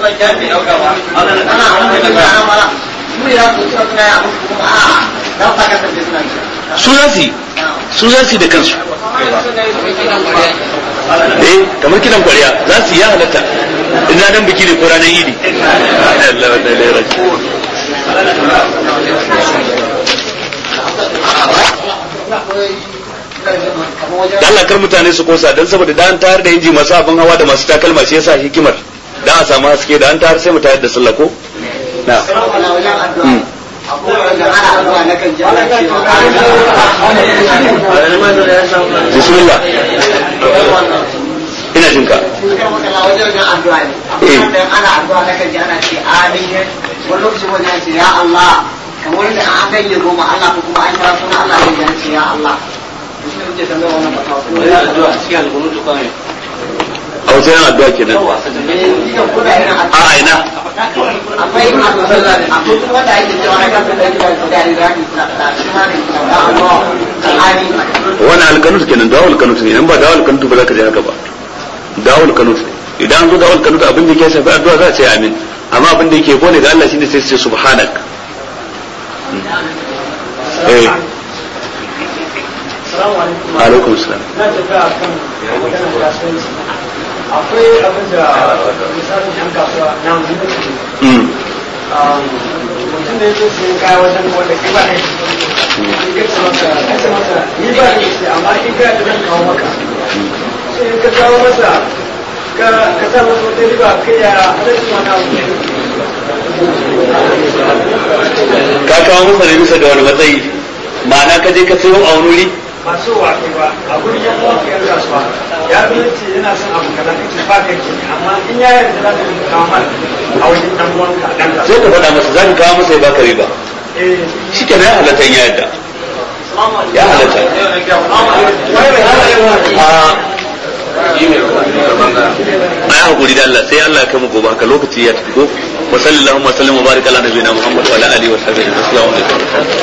Speaker 2: su za su yi da kansu kamar kidan kwariya za su yi ya halatta in ranar biki ne ko ranar idi Allah kar mutane su kosa don saboda da an tayar da inji masu abin hawa da masu takalma shi yasa hikimar da a samu haske da an tayar sai mu tayar da sallah ko na bismillah ina jin ka
Speaker 4: ana addu'a na kan ji ana ce amin wani lokaci wani ya ce ya Allah kamar da an ganye goma Allah ko kuma an kira suna Allah ya ce ya Allah shi ne muke tambayar wannan fatawa kuma ya addu'a cikin alƙunutu kawai
Speaker 2: a wajen yana addu'a kenan a ina
Speaker 4: akwai wanda ake cewa na kafin da
Speaker 2: wani alƙanutu kenan dawo alƙanutu ne in ba dawo alƙanutu ba za ka je haka ba dawo alƙanutu idan an zo dawo alƙanutu abin da ke shafi addu'a za a ce amin amma abin da yake kone ga Allah shine sai su ce subhanak alaikum salam
Speaker 3: na tafiya kan maganar kasuwanci akwai abin da misalin yan kasuwa na mutum da yake sai kaya wajen wanda ke ba ne kace masa ni ba ne sai amma in ka da zan kawo maka sai ka kawo masa ka sa masa wata riba kai ya halatta wani abu
Speaker 2: ka kawo masa ne bisa ga wani matsayi ma'ana ka je ka sayo a wani wuri
Speaker 3: masu wato ba a gurin yan uwan yan kasuwa ya bi ce yana son abu kaza kace ba kai ke amma in ya yarda za ka yi kawo mana a wajen dan uwanka dan kasuwa
Speaker 2: sai ka faɗa masa za ka kawo masa ya baka riba shi ke ya halatta ya yarda ya halatta a ya hakuri da Allah sai Allah ya kai mu gobe haka lokaci ya tafi ko wa sallallahu wa sallam wa baraka ala nabiyina Muhammad wa ala alihi wa sahbihi assalamu alaikum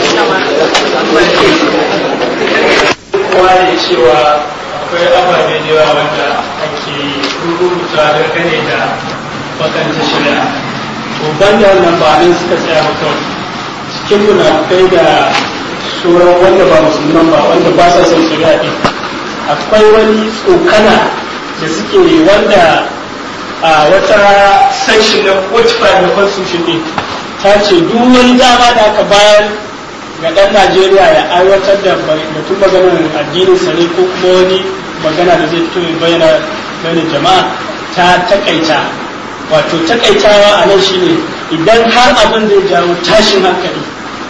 Speaker 3: kowa ne cewa akwai ababe da yawa wanda ake rubuta da gane da bakanta shari'a to banda wannan ba nan suka tsaya ba kawai cikin munafukai da sauran wanda ba musulman ba wanda ba sa son shari'a din akwai wani tsokana da suke wanda a wata section na 45 na constitution din ta ce duk wani dama da aka bayar ga ɗan Najeriya ya aiwatar da batun maganar addinin sa ne ko kuma wani magana da zai fito ya bayyana bayanin jama'a ta takaita wato takaitawa a nan shine idan har abin zai jawo tashin hankali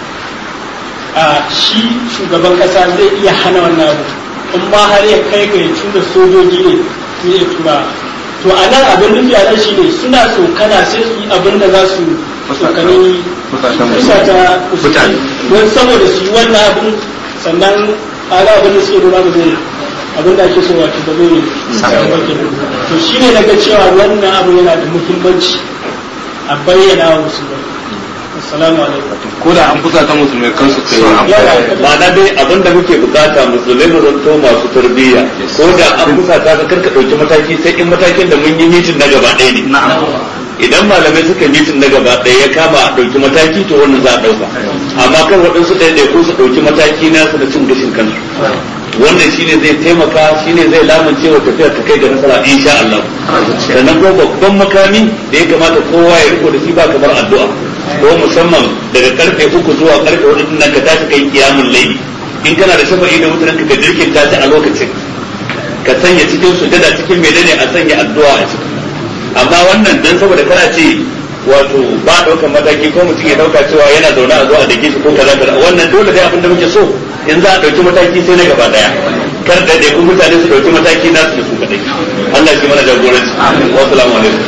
Speaker 3: a shi shugaban kasa zai iya hana wannan abu in ma har ya kai ga ya tura sojoji ne zai iya tura to a nan abin nufi a nan shine suna tsokana sai su yi abin da za su tsokani fusata mutane don saboda su yi wannan abin sannan ala abin da suke nuna da zai abin da ake so wato da zai to shine daga cewa wannan abu yana da muhimmanci a bayyana wa musulmai assalamu alaikum
Speaker 7: ko da an fusa ta musulmai kansu kai
Speaker 2: ma'ana dai abinda muke bukata musulmai mu zanto masu tarbiyya ko da an fusa ta ka karka dauki mataki sai in matakin da mun yi mitin na gaba ɗaya ne idan malamai suka mitin na gaba ɗaya ya kama a dauki mataki to wannan za a dauka amma kan waɗansu ɗaya ko su dauki mataki na su da cin gashin kansu wannan shine zai taimaka shine zai lamunce wa tafiya ta kai ga nasara insha Allah sannan ko babban makami da ya kamata kowa ya riko da shi ba kamar addu'a ko musamman daga karfe 3 zuwa karfe 4 din nan ka tashi kai kiyamul layli in kana da shafa'i da wutar ka dirkin ta a lokacin ka sanya cikin sujada cikin menene a sanya addu'a a ciki amma wannan dan saboda kana ce wato ba daukan mataki ko mutum ya dauka cewa yana zaune a zuwa da kishi ko kaza kaza wannan dole dai abin da muke so in za a dauki mataki sai na gaba daya kar da dai kun mutane su dauki mataki na su da su kadai Allah shi mana jagoranci wa assalamu alaikum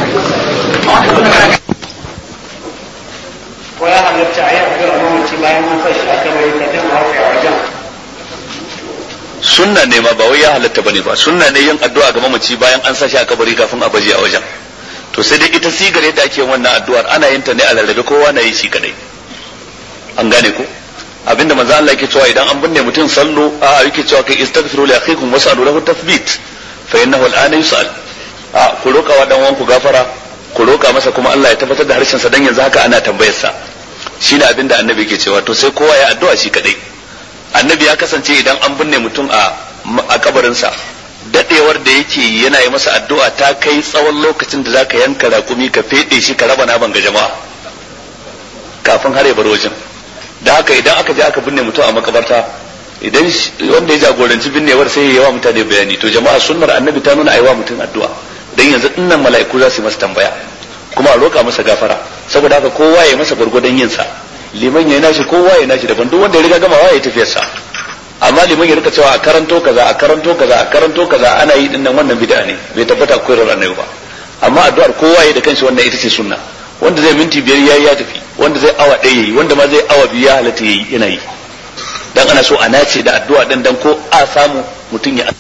Speaker 3: ko ya halatta a yi addu'a mamaci bayan an sa shi aka bari ka jin wasu a wajen
Speaker 2: sunna ne ma ba wai ya halatta bane ba sunna ne yin addu'a ga mamaci bayan an sa shi aka bari kafin a baje a wajen to sai dai ita sigar yadda ake wannan addu'ar ana yin ta ne a lallabe kowa na yi shi kadai an gane ko abinda manzo Allah yake cewa idan an binne mutum sallu a yake cewa kai istaghfiru li akhikum was'alu lahu tathbit fa innahu al'ana yus'al a ku roka wa dan wanku gafara ku roka masa kuma Allah ya tabbatar da harshen sa dan yanzu haka ana tambayar sa shine abinda annabi yake cewa to sai kowa ya addu'a shi kadai annabi ya kasance idan an binne mutum a kabarin sa dadewar da yake yana yi masa addu'a ta kai tsawon lokacin da zaka yanka rakumi ka fede shi ka raba naman ga jama'a kafin har ya bar wajen da haka idan aka je aka binne mutum a makabarta idan wanda ya jagoranci binnewar sai ya yawa mutane bayani to jama'a sunnar annabi ta nuna aiwa mutum addu'a dan yanzu dinnan mala'iku za su yi masa tambaya kuma a roƙa masa gafara saboda haka kowa ya masa gurgurdan yin sa liman ya nashi kowa ya nashi daban duk wanda ya riga gamawa ya tafiyar sa amma liman ya rika cewa a karanto kaza a karanto kaza a karanto kaza ana yi dinnan wannan bid'a ne bai tabbata koyarwar annabi ba amma addu'ar kowa ya da kanshi wannan ita ce sunna wanda zai minti 5 yayi ya tafi wanda zai awa 1 yayi wanda ma zai awa 2 ya halatta yayi yana yi dan ana so a nace da addu'a dan ko a samu mutum ya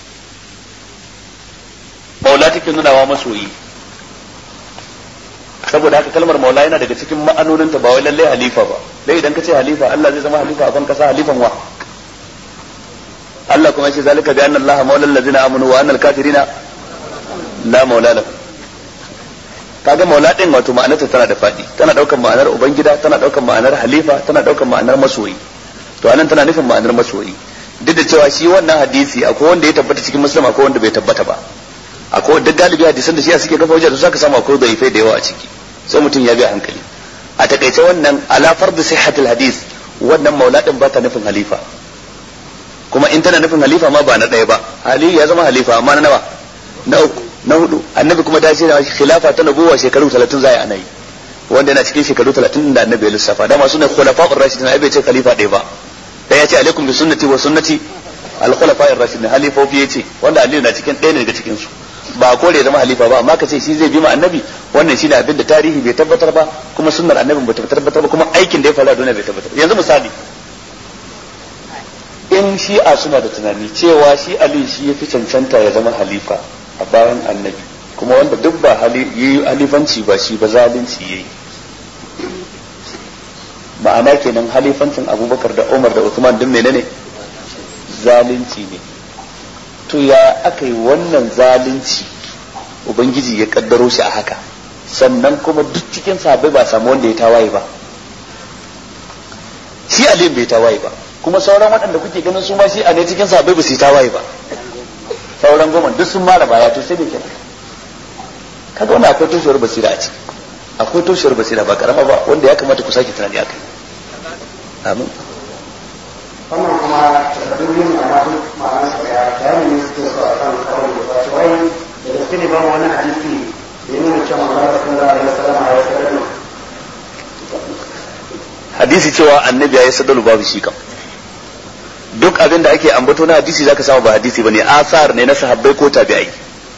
Speaker 2: maula take nunawa masoyi saboda haka kalmar maula yana daga cikin ma'anoninta ba wai lalle halifa ba dai idan ka ce halifa Allah zai zama halifa a ban kasa halifan wa Allah kuma yace zalika bi anna Allah maula allazina amanu wa anna al-kafirina la maula lahum kaga maula din wato ma'anarta tana da fadi tana daukar ma'anar ubangida tana daukar ma'anar halifa tana daukar ma'anar masoyi to anan tana nufin ma'anar masoyi duk da cewa shi wannan hadisi akwai wanda ya tabbata cikin muslim akwai wanda bai tabbata ba akwai duk galibi hadisan da shi suke kafa hujja da su aka samu akwai daifai da yawa a ciki sai mutum ya bi hankali a takaice wannan ala fardu sihhatul hadis wannan maula din ba ta nufin halifa kuma in tana nufin halifa ma ba na ɗaya ba ali ya zama halifa amma na nawa na uku na hudu annabi kuma ta ce khilafa ta nubuwa shekaru 30 zai ana yi wanda yana cikin shekaru 30 da annabi ya lissafa da masu ne khulafa'ur rashidin ai bai ce khalifa ɗaya ba dan ya ce alaikum bi sunnati wa sunnati al-khulafa'ir rashidin halifofi yace wanda ali na cikin ɗaya ne daga cikin su ba kore zama halifa ba amma ka ce shi zai bi ma annabi wannan shine abin da tarihi bai tabbatar ba kuma sunnar annabi bai tabbatar ba kuma aikin da ya faru a duniya bai tabbatar yanzu misali in shi'a suna da tunani cewa shi ali shi ya fi cancanta ya zama halifa a bayan annabi kuma wanda duk ba yi halifanci ba shi ba zalunci yayi ma'ana kenan halifancin abubakar da umar da usman duk menene zalunci ne to ya aka yi wannan zalunci ubangiji ya kaddaro shi a haka sannan kuma duk cikin sahabbai ba samu wanda ya tawaye ba shi ali bai tawaye ba kuma sauran waɗanda kuke ganin su ma shi a ne cikin sahabbai ba su yi tawaye ba sauran goma duk sun mara baya to sai da kenan kaga wannan akwai toshewar basira a ciki akwai toshewar basira ba karama ba wanda ya kamata ku sake tunani akai amin
Speaker 3: wannan kuma takardun yin amma duk ma'ana su ya bayani ne suke so a kan kawai da ba wai da gaske ne ba mu wani hadisi da ya nuna cewa Allah sallallahu alaihi wasallam ya sadalu
Speaker 2: hadisi cewa annabi ya sadalu babu shi kam duk abin da ake ambato na hadisi zaka samu ba hadisi bane asar ne na sahabbai ko tabi'ai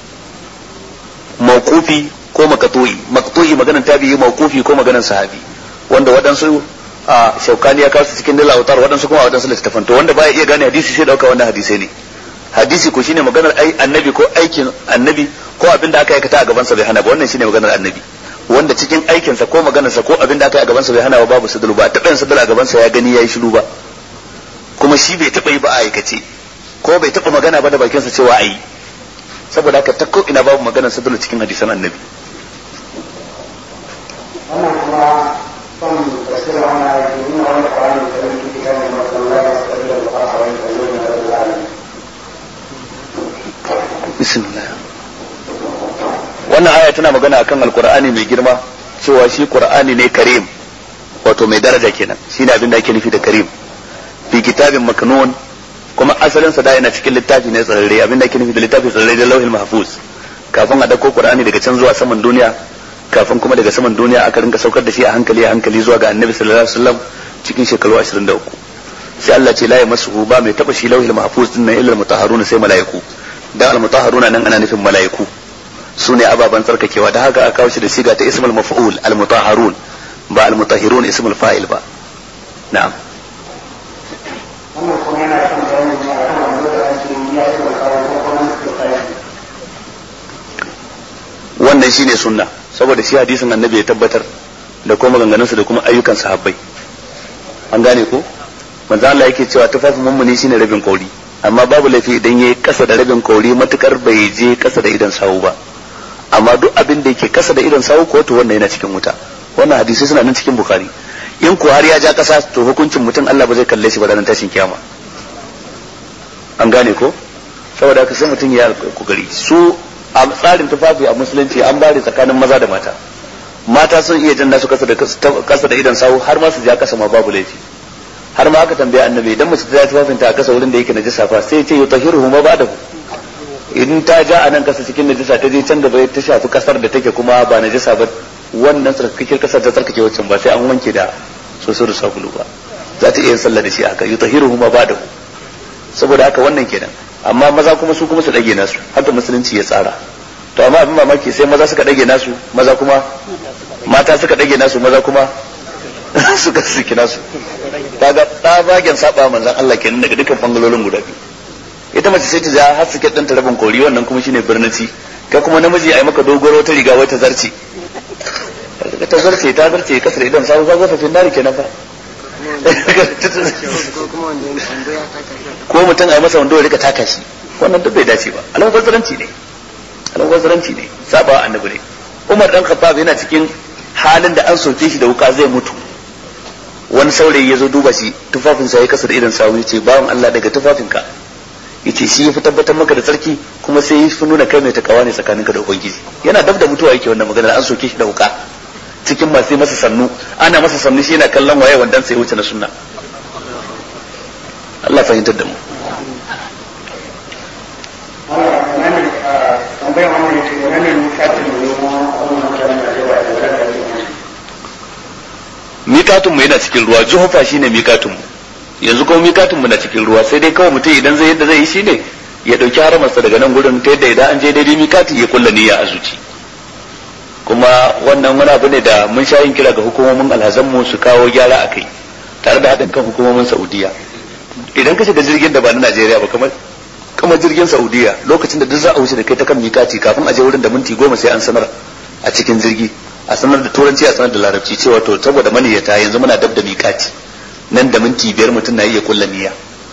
Speaker 2: mawqufi ko maqtu'i maganar tabi'i mawqufi ko maganar sahabi wanda waɗansu a shaukani ya kawo su cikin dala autar waɗansu kuma waɗansu littafan to wanda baya iya gane hadisi sai dauka wannan hadisai ne hadisi ko shine maganar annabi ko aikin annabi ko abin da aka aikata a gaban sa bai hana ba wannan shine maganar annabi wanda cikin aikinsa ko maganarsa ko abin da aka yi a gaban sa bai hana ba babu sadalu ba taɓa yin sadalu a gaban sa ya gani yayi shiru ba kuma shi bai taɓa yi ba a aikace ko bai taɓa magana ba da bakinsa cewa a yi saboda haka ta ko ina babu maganar sadalu cikin hadisan annabi
Speaker 3: wannan kuma son tafsirin wannan ayati nuna wani Qur'ani da yake cikin wannan masallaci da sallallahu alaihi wa sallam
Speaker 2: bismillah wannan aya tana magana akan alqur'ani mai girma cewa shi qur'ani ne karim wato mai daraja kenan shine abin da ake nufi da karim fi kitabin maknun kuma asalin sa da yana cikin littafi ne tsararre abin da ake nufi da littafi tsararre da lauhil mahfuz kafin a dauko qur'ani daga can zuwa saman duniya kafin kuma daga saman duniya aka rinka saukar da shi a hankali zuwa ga annabi sallallahu alaihi wasallam cikin shekaru 23 sai Allah ce la yamassuhu ba mai taba shi lauhil mahfuz din nan illa mutahharuna sai malaiku dan al mutahharuna nan ana nufin malaiku sune ababan tsarkakewa da haka aka kawo shi da siga ta ismul maf'ul al mutahharun ba al mutahhirun ismul fa'il ba na'am
Speaker 3: wannan kuma yana son bayani ne akan wanda da ake yi ya yi kawo ko kuma suke kai
Speaker 2: wannan shine sunna saboda shi hadisin annabi ya tabbatar da kuma maganganunsa da kuma ayyukan sahabbai an gane ko manzo Allah yake cewa tufafin mummuni shine rabin kauri amma babu laifi idan yayi kasa da rabin kauri matukar bai je kasa da idan sawu ba amma duk abin da yake kasa da idan sawu ko to wannan yana cikin wuta wannan hadisi suna nan cikin bukhari in ko har ya ja kasa to hukuncin mutum Allah ba zai kalle shi ba ranar tashin kiyama an gane ko saboda haka sai mutum ya kokari su a tsarin tufafi a musulunci an bare tsakanin maza da mata sun iya jan nasu kasa da idan sawu har ma su ja kasa ma babu laifi har ma aka tambaya annabi idan mace ta tufafinta a kasa wurin da yake najasa fa sai ya ce yutahiruhu ma ba'dahu in ta ja a nan kasa cikin najasa ta je can gaba ta shafi kasar da take kuma ba najasa ba wannan tsarkake kasar ta tsarkake waccan ba sai an wanke da soso da sabulu ba za ta iya yin sallah da shi haka yutahiruhu ma ba'dahu saboda haka wannan kenan amma maza kuma su kuma su dage nasu haka musulunci ya tsara to amma abin mamaki sai maza suka dage nasu maza kuma mata suka dage nasu maza kuma suka siki nasu kaga tsabagen saba manzon Allah kenan daga dukkan bangalolin guda biyu ita mace sai ta ja har suke ɗanta rabin kori wannan kuma shine birnici kai kuma namiji ai maka dogoro ta riga wai ta zarce kasar idan sai za ta fi nari kenan fa ko mutum ai masa wando ya rika taka shi wannan duk bai dace ba almubazzaranci ne saba annabi ne Umar dan Khattab yana cikin halin da an soke shi da wuka zai mutu wani saurayi ya zo duba shi tufafinsa ya kasa da idan sawu yace bawan Allah daga tufafinka yace shi ya fi tabbatar maka da tsarki kuma sai ya fi nuna kai mai takawa ne tsakaninka da ubangiji yana dab da mutuwa yake wannan magana an soke shi da wuka cikin masu masa sannu ana masa sannu shi yana kallon waye wandan sai wuce na sunna Allah fahimtar da mu mikatun mu yana cikin ruwa juhufa shine mikatun mu yanzu kuma mikatun mu na cikin ruwa sai dai kawai mutum idan zai yadda zai yi shine ya dauki haramarsa daga nan gurin ta yadda idan an je daidai mikati ya kulla niyya a zuci kuma wannan wani abu ne da mun sha yin kira ga hukumomin alhazan mu su kawo gyara akai tare da haɗin kan hukumomin Saudiya idan ka shiga jirgin da ba na Najeriya ba kamar jirgin Saudiya lokacin da duk za a wuce da kai ta kan mikati kafin a je wurin da minti 10 sai an sanar a cikin jirgi a sanar da turanci a sanar da larabci cewa to saboda maniyyata yanzu muna dab da mikati nan da minti 5 mutum na iya kulla niyya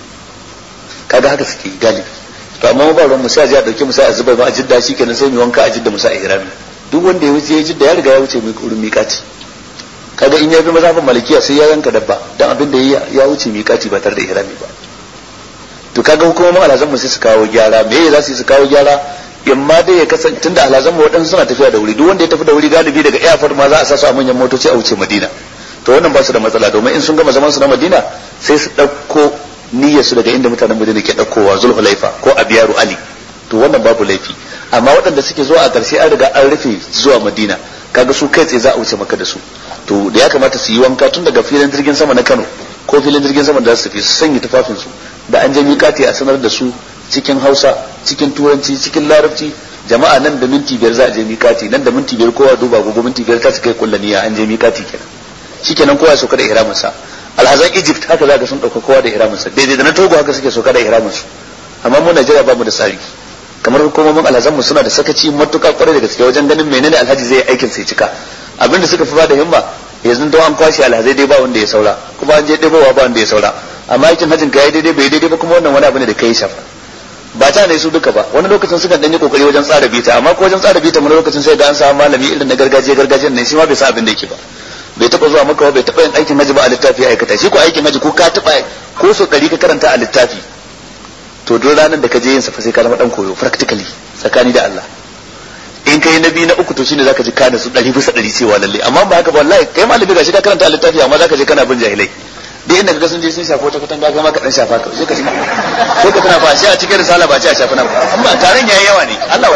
Speaker 2: kaga haka suke galibi to amma ba ruwan mu sai a je a dauke mu sai a zuba ba a jidda shikenan sai mu wanka a jidda mu sai a ihrami duk wanda ya wuce ya jidda ya riga ya wuce wurin mikati kaga in ya bi mazhabin malikiya sai ya yanka dabba dan abin da ya wuce mikati ba tare da ihrami ba to kaga hukumomin alhazan mu sai su kawo gyara me za su kawo gyara yamma dai ya kasance tunda alhazan mu waɗansu suna tafiya da wuri duk wanda ya tafi da wuri galibi daga airport ma za a sa su a manyan motoci a wuce Madina to wannan ba su da matsala domin in sun gama zaman su na Madina sai su ɗauko niyyar su daga inda mutanen Madina ke ɗaukowa Zulhulaifa ko Abiyaru Ali to wannan babu laifi amma waɗanda suke zuwa a ƙarshe an riga an rufe zuwa Madina kaga su kai tsaye za a wuce maka da su to da ya kamata su yi wanka tun daga filin jirgin sama na Kano ko filin jirgin sama da za su tafi su sanya tufafin su da an je miƙati a sanar da su cikin Hausa cikin Turanci cikin Larabci jama'a nan da minti 5 za a je miƙati nan da minti 5 kowa duba gogo minti 5 ta kai kullaniya an je miƙati kenan shikenan kowa ya sauka da ihramin sa alhazan Egypt haka za ka sun dauka kowa da ihramin sa daidai da na Togo haka suke sauka da ihramin su amma mu Najeriya ba mu da tsari kamar hukumomin alhazan mu suna da sakaci matuƙa kwarai da gaske wajen ganin menene alhaji zai aikin sai cika abinda suka fi ba da himma yanzu to an kwashe alhazai dai ba wanda ya saura kuma an je ɗebowa ba wanda ya saura amma aikin hajjin ka yayi daidai bai daidai ba kuma wannan wani abu ne da kai shafa ba ta ne su duka ba wani lokacin sukan dan yi kokari wajen tsara bita amma ko wajen tsara bita wani lokacin sai ga an samu malami irin na gargajiyan nan shi ma bai san abin da yake ba bai taba zuwa maka bai taba yin aikin haji ba a littafi ya aikata shi ko aikin haji ko ka taba ko so kari ka karanta a littafi to duk ranar da ka je yin sa fa sai ka zama dan koyo practically tsakani da Allah in kai na biyu na uku to shine zaka ji kana su 100% cewa lalle amma ba haka ba wallahi kai malami gashi ka karanta a littafi amma zaka je kana bin jahilai duk inda kaga sun je sun shafo ta katanga ga ma ka dan shafa ka sai ka sai ka tana fa shi a cikin risala ba ce a shafa nan amma taron yayi yawa ne Allah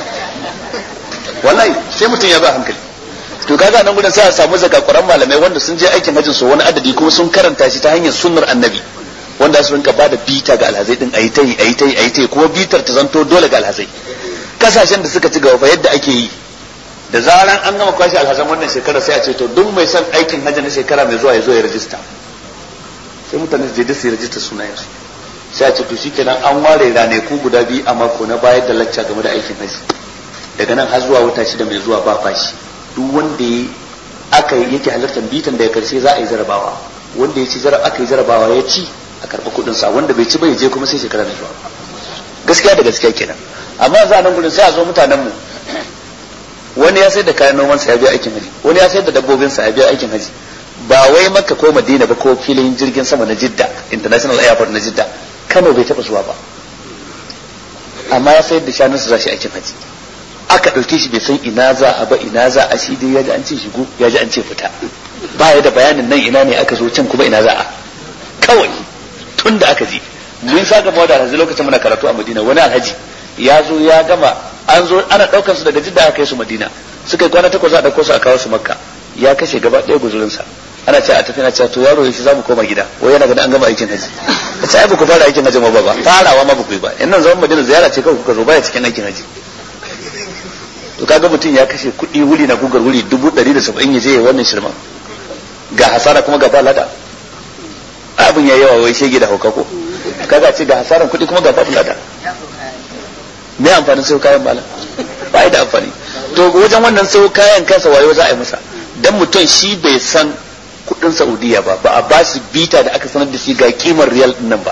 Speaker 2: wallahi sai mutum ya ba hankali to kaga nan gudan sai a samu zakakuran malamai wanda sun je aikin hajjin su wani adadi kuma sun karanta shi ta hanyar sunnar annabi wanda su rinka bada bita ga alhazai din ayi tai kuma bitar ta zanto dole ga alhazai kasashen da suka ci gaba fa yadda ake yi da zaran an gama kwashi alhazan wannan shekara sai a ce to duk mai son aikin hajji na shekara mai zuwa ya zo ya rajista sai mutane su je su rajista sunayensu sai a ce to shikenan an ware ranaku guda biyu a mako na bayar da lacca game da aikin hajji daga nan har zuwa wata 6 mai zuwa ba fashi duk wanda yake halartar bitan da ya karshe za a yi jarabawa
Speaker 8: wanda ya ci aka yi jarabawa ya ci a karɓi kuɗin sa, wanda bai ci ba ya je kuma sai shekara mai zuwa. Gaskiya da gaskiya kenan. Amma za nan gudun sai a zo mutanen mu, wani ya sayar da kayan noman sa ya biya aikin haji, wani ya sayar da dabbobin sa ya biya aikin haji, ba wai Makka ko Madina ba ko filin jirgin sama na Jidda, International Airport na Jidda, Kano bai taɓa zuwa ba, amma ya sayar da shanun sa za shi aikin haji. Aka ɗauke shi bai san ina za a ba ina za a, shi dai ya ji an ce shigo ya ji an ce fita, ba ya da bayanin nan ina ne aka zo can kuma ina za a, kawai tun da aka ji. Mun sa gaba da alhaji lokacin muna karatu a Madina, wani alhaji ya zo ya gama, an zo ana ɗaukar su daga Jidda aka kai su Madina, suka yi kwana 8 za a ɗauko su a kawo su Makka, ya kashe gaba ɗaya guzurinsa. Ana ce a tafi na ce to yaro yaushe za mu koma gida, wai yana ganin an gama aikin haji. Ka ce ai ba ku fara aikin haji ma ba, farawa ma ba ku yi ba, in nan zaman Madina ziyara ce kawai kuka zo baya cikin aikin haji. To kaga mutum ya kashe kuɗi wuri na gugar wuri 170 ya je ya wannan shirman, ga hasara kuma ga balada, abin ya yawa wai shege da hauka ko kaga ce ga hasaran kuɗi kuma ga balada, me amfanin sai kayan bala ba da amfani. To wajen wannan sai kayan kansa wayo za a yi masa, dan mutum shi bai san kudin Saudiya ba a ba shi bita da aka sanar da shi ga kimar riyal din nan ba,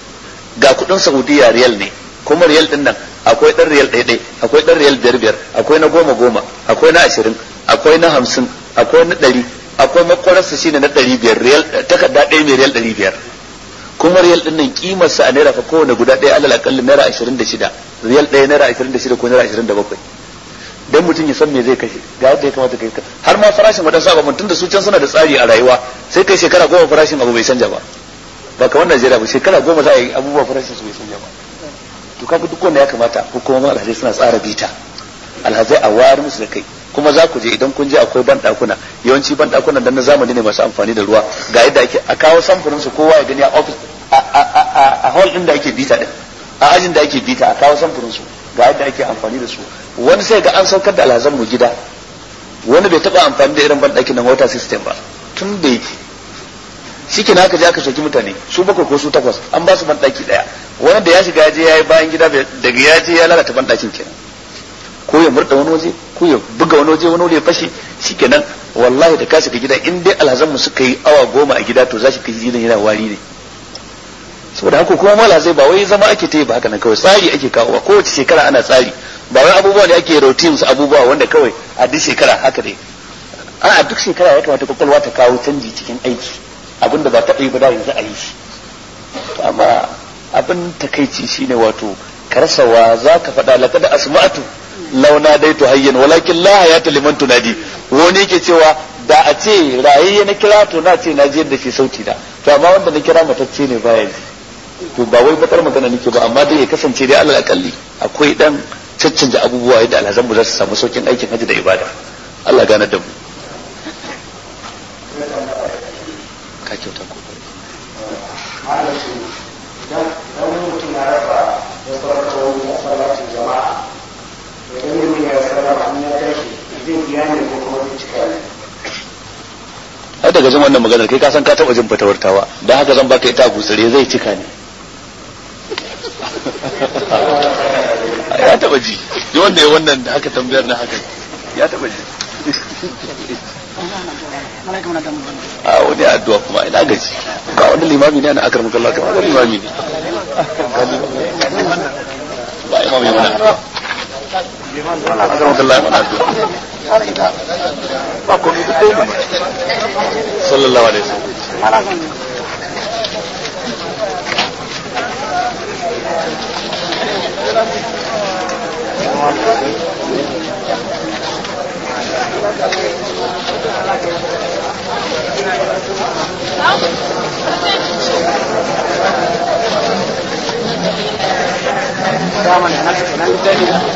Speaker 8: ga kudin Saudiya riyal ne, kuma riyal din nan akwai dan riyal ɗaiɗai, akwai dan riyal 5 akwai na 10 akwai na 20 akwai na 50 akwai na 100, akwai makwararsa shine na 500 riyal, takarda ɗaya mai riyal 500, kuma riyal din nan kimar sa a naira fa kowane guda ɗaya alal akalli naira 26, riyal ɗaya naira 26 ko naira 27. Dan mutum ya san me zai kashe, ga yadda ya kamata kai ka, har ma farashin wadan saba mutum da su can suna da tsari a rayuwa, sai kai shekara 10 farashin abu bai canja ba kamar Najeriya ba, shekara 10 za a yi abubuwa farashin su bai canja ba. To kaga duk wanda ya kamata hukumomin alhazai suna tsara bita, alhazai a wayar musu da kai, kuma za ku je idan kun je akwai banɗakuna, yawanci banɗakunan dan na zamani ne masu amfani da ruwa, ga yadda ake a kawo samfurin su kowa ya gani a office a hall din da ake bita din, a ajin da ake bita a kawo samfurin su ga yadda ake amfani da su. Wani sai ga an saukar da alhazan mu gida, wani bai taba amfani da irin banɗakin na water system ba tun da yake, shi ke haka je aka soki mutane su 7 ko su 8 an ba su banɗaki ɗaya, wani da ya shiga ya je ya yi bayan gida daga ya je ya lalata banɗakin kenan, ko ya murda wani waje ko ya buga wani waje ya fashe, shi kenan wallahi da ka shiga gida in dai alhazan mu suka yi awa 10 a gida to za shi kai gidan yana wari ne. Saboda haka kuma mala zai ba wai zama ake ta yi ba haka nan, kawai tsari ake kawowa, kowace shekara ana tsari, ba wai abubuwa ne ake routines abubuwa wanda kawai a duk shekara haka dai, a duk shekara ya kamata kwakwalwa ta kawo canji cikin aiki, abinda ba taɓa yi ba da yanzu a yi shi. To amma abin takaici shine wato karsawa za ka faɗa laqad asma'tu launa daitu hayyan walakin la hayata liman tunadi, wani yake cewa da a ce rayayye na kira to na ce na ji yadda shi sauti da, to amma wanda na kira matacce ne baya ji. To ba wai bakar magana nake ba, amma dai ya kasance dai alal akalli akwai dan caccanja abubuwa yadda alhazan mu za su samu saukin aikin haji da ibada. Allah gane da mu. Ka kyauta ko
Speaker 3: dan mutum ya raba da farko masallacin jama'a, idan mutum ya sallama an ya tashi zai biya ne ko kuma zai cika ne.
Speaker 8: ai daga jin wannan maganar kai ka san ka taba jin fatawartawa, dan haka zan baka ita a gutsare zai cika ne. Ya taba ji wanda ya wannan da haka tambayar na haka ya taba ji. A wani addu'a kuma ina gaji ga wani limami ne na akar mukalla ta wani limami ne ba imam ya mana akar mukalla ya mana addu'a ba ko ni dai ne sallallahu alaihi wasallam.
Speaker 3: Zaman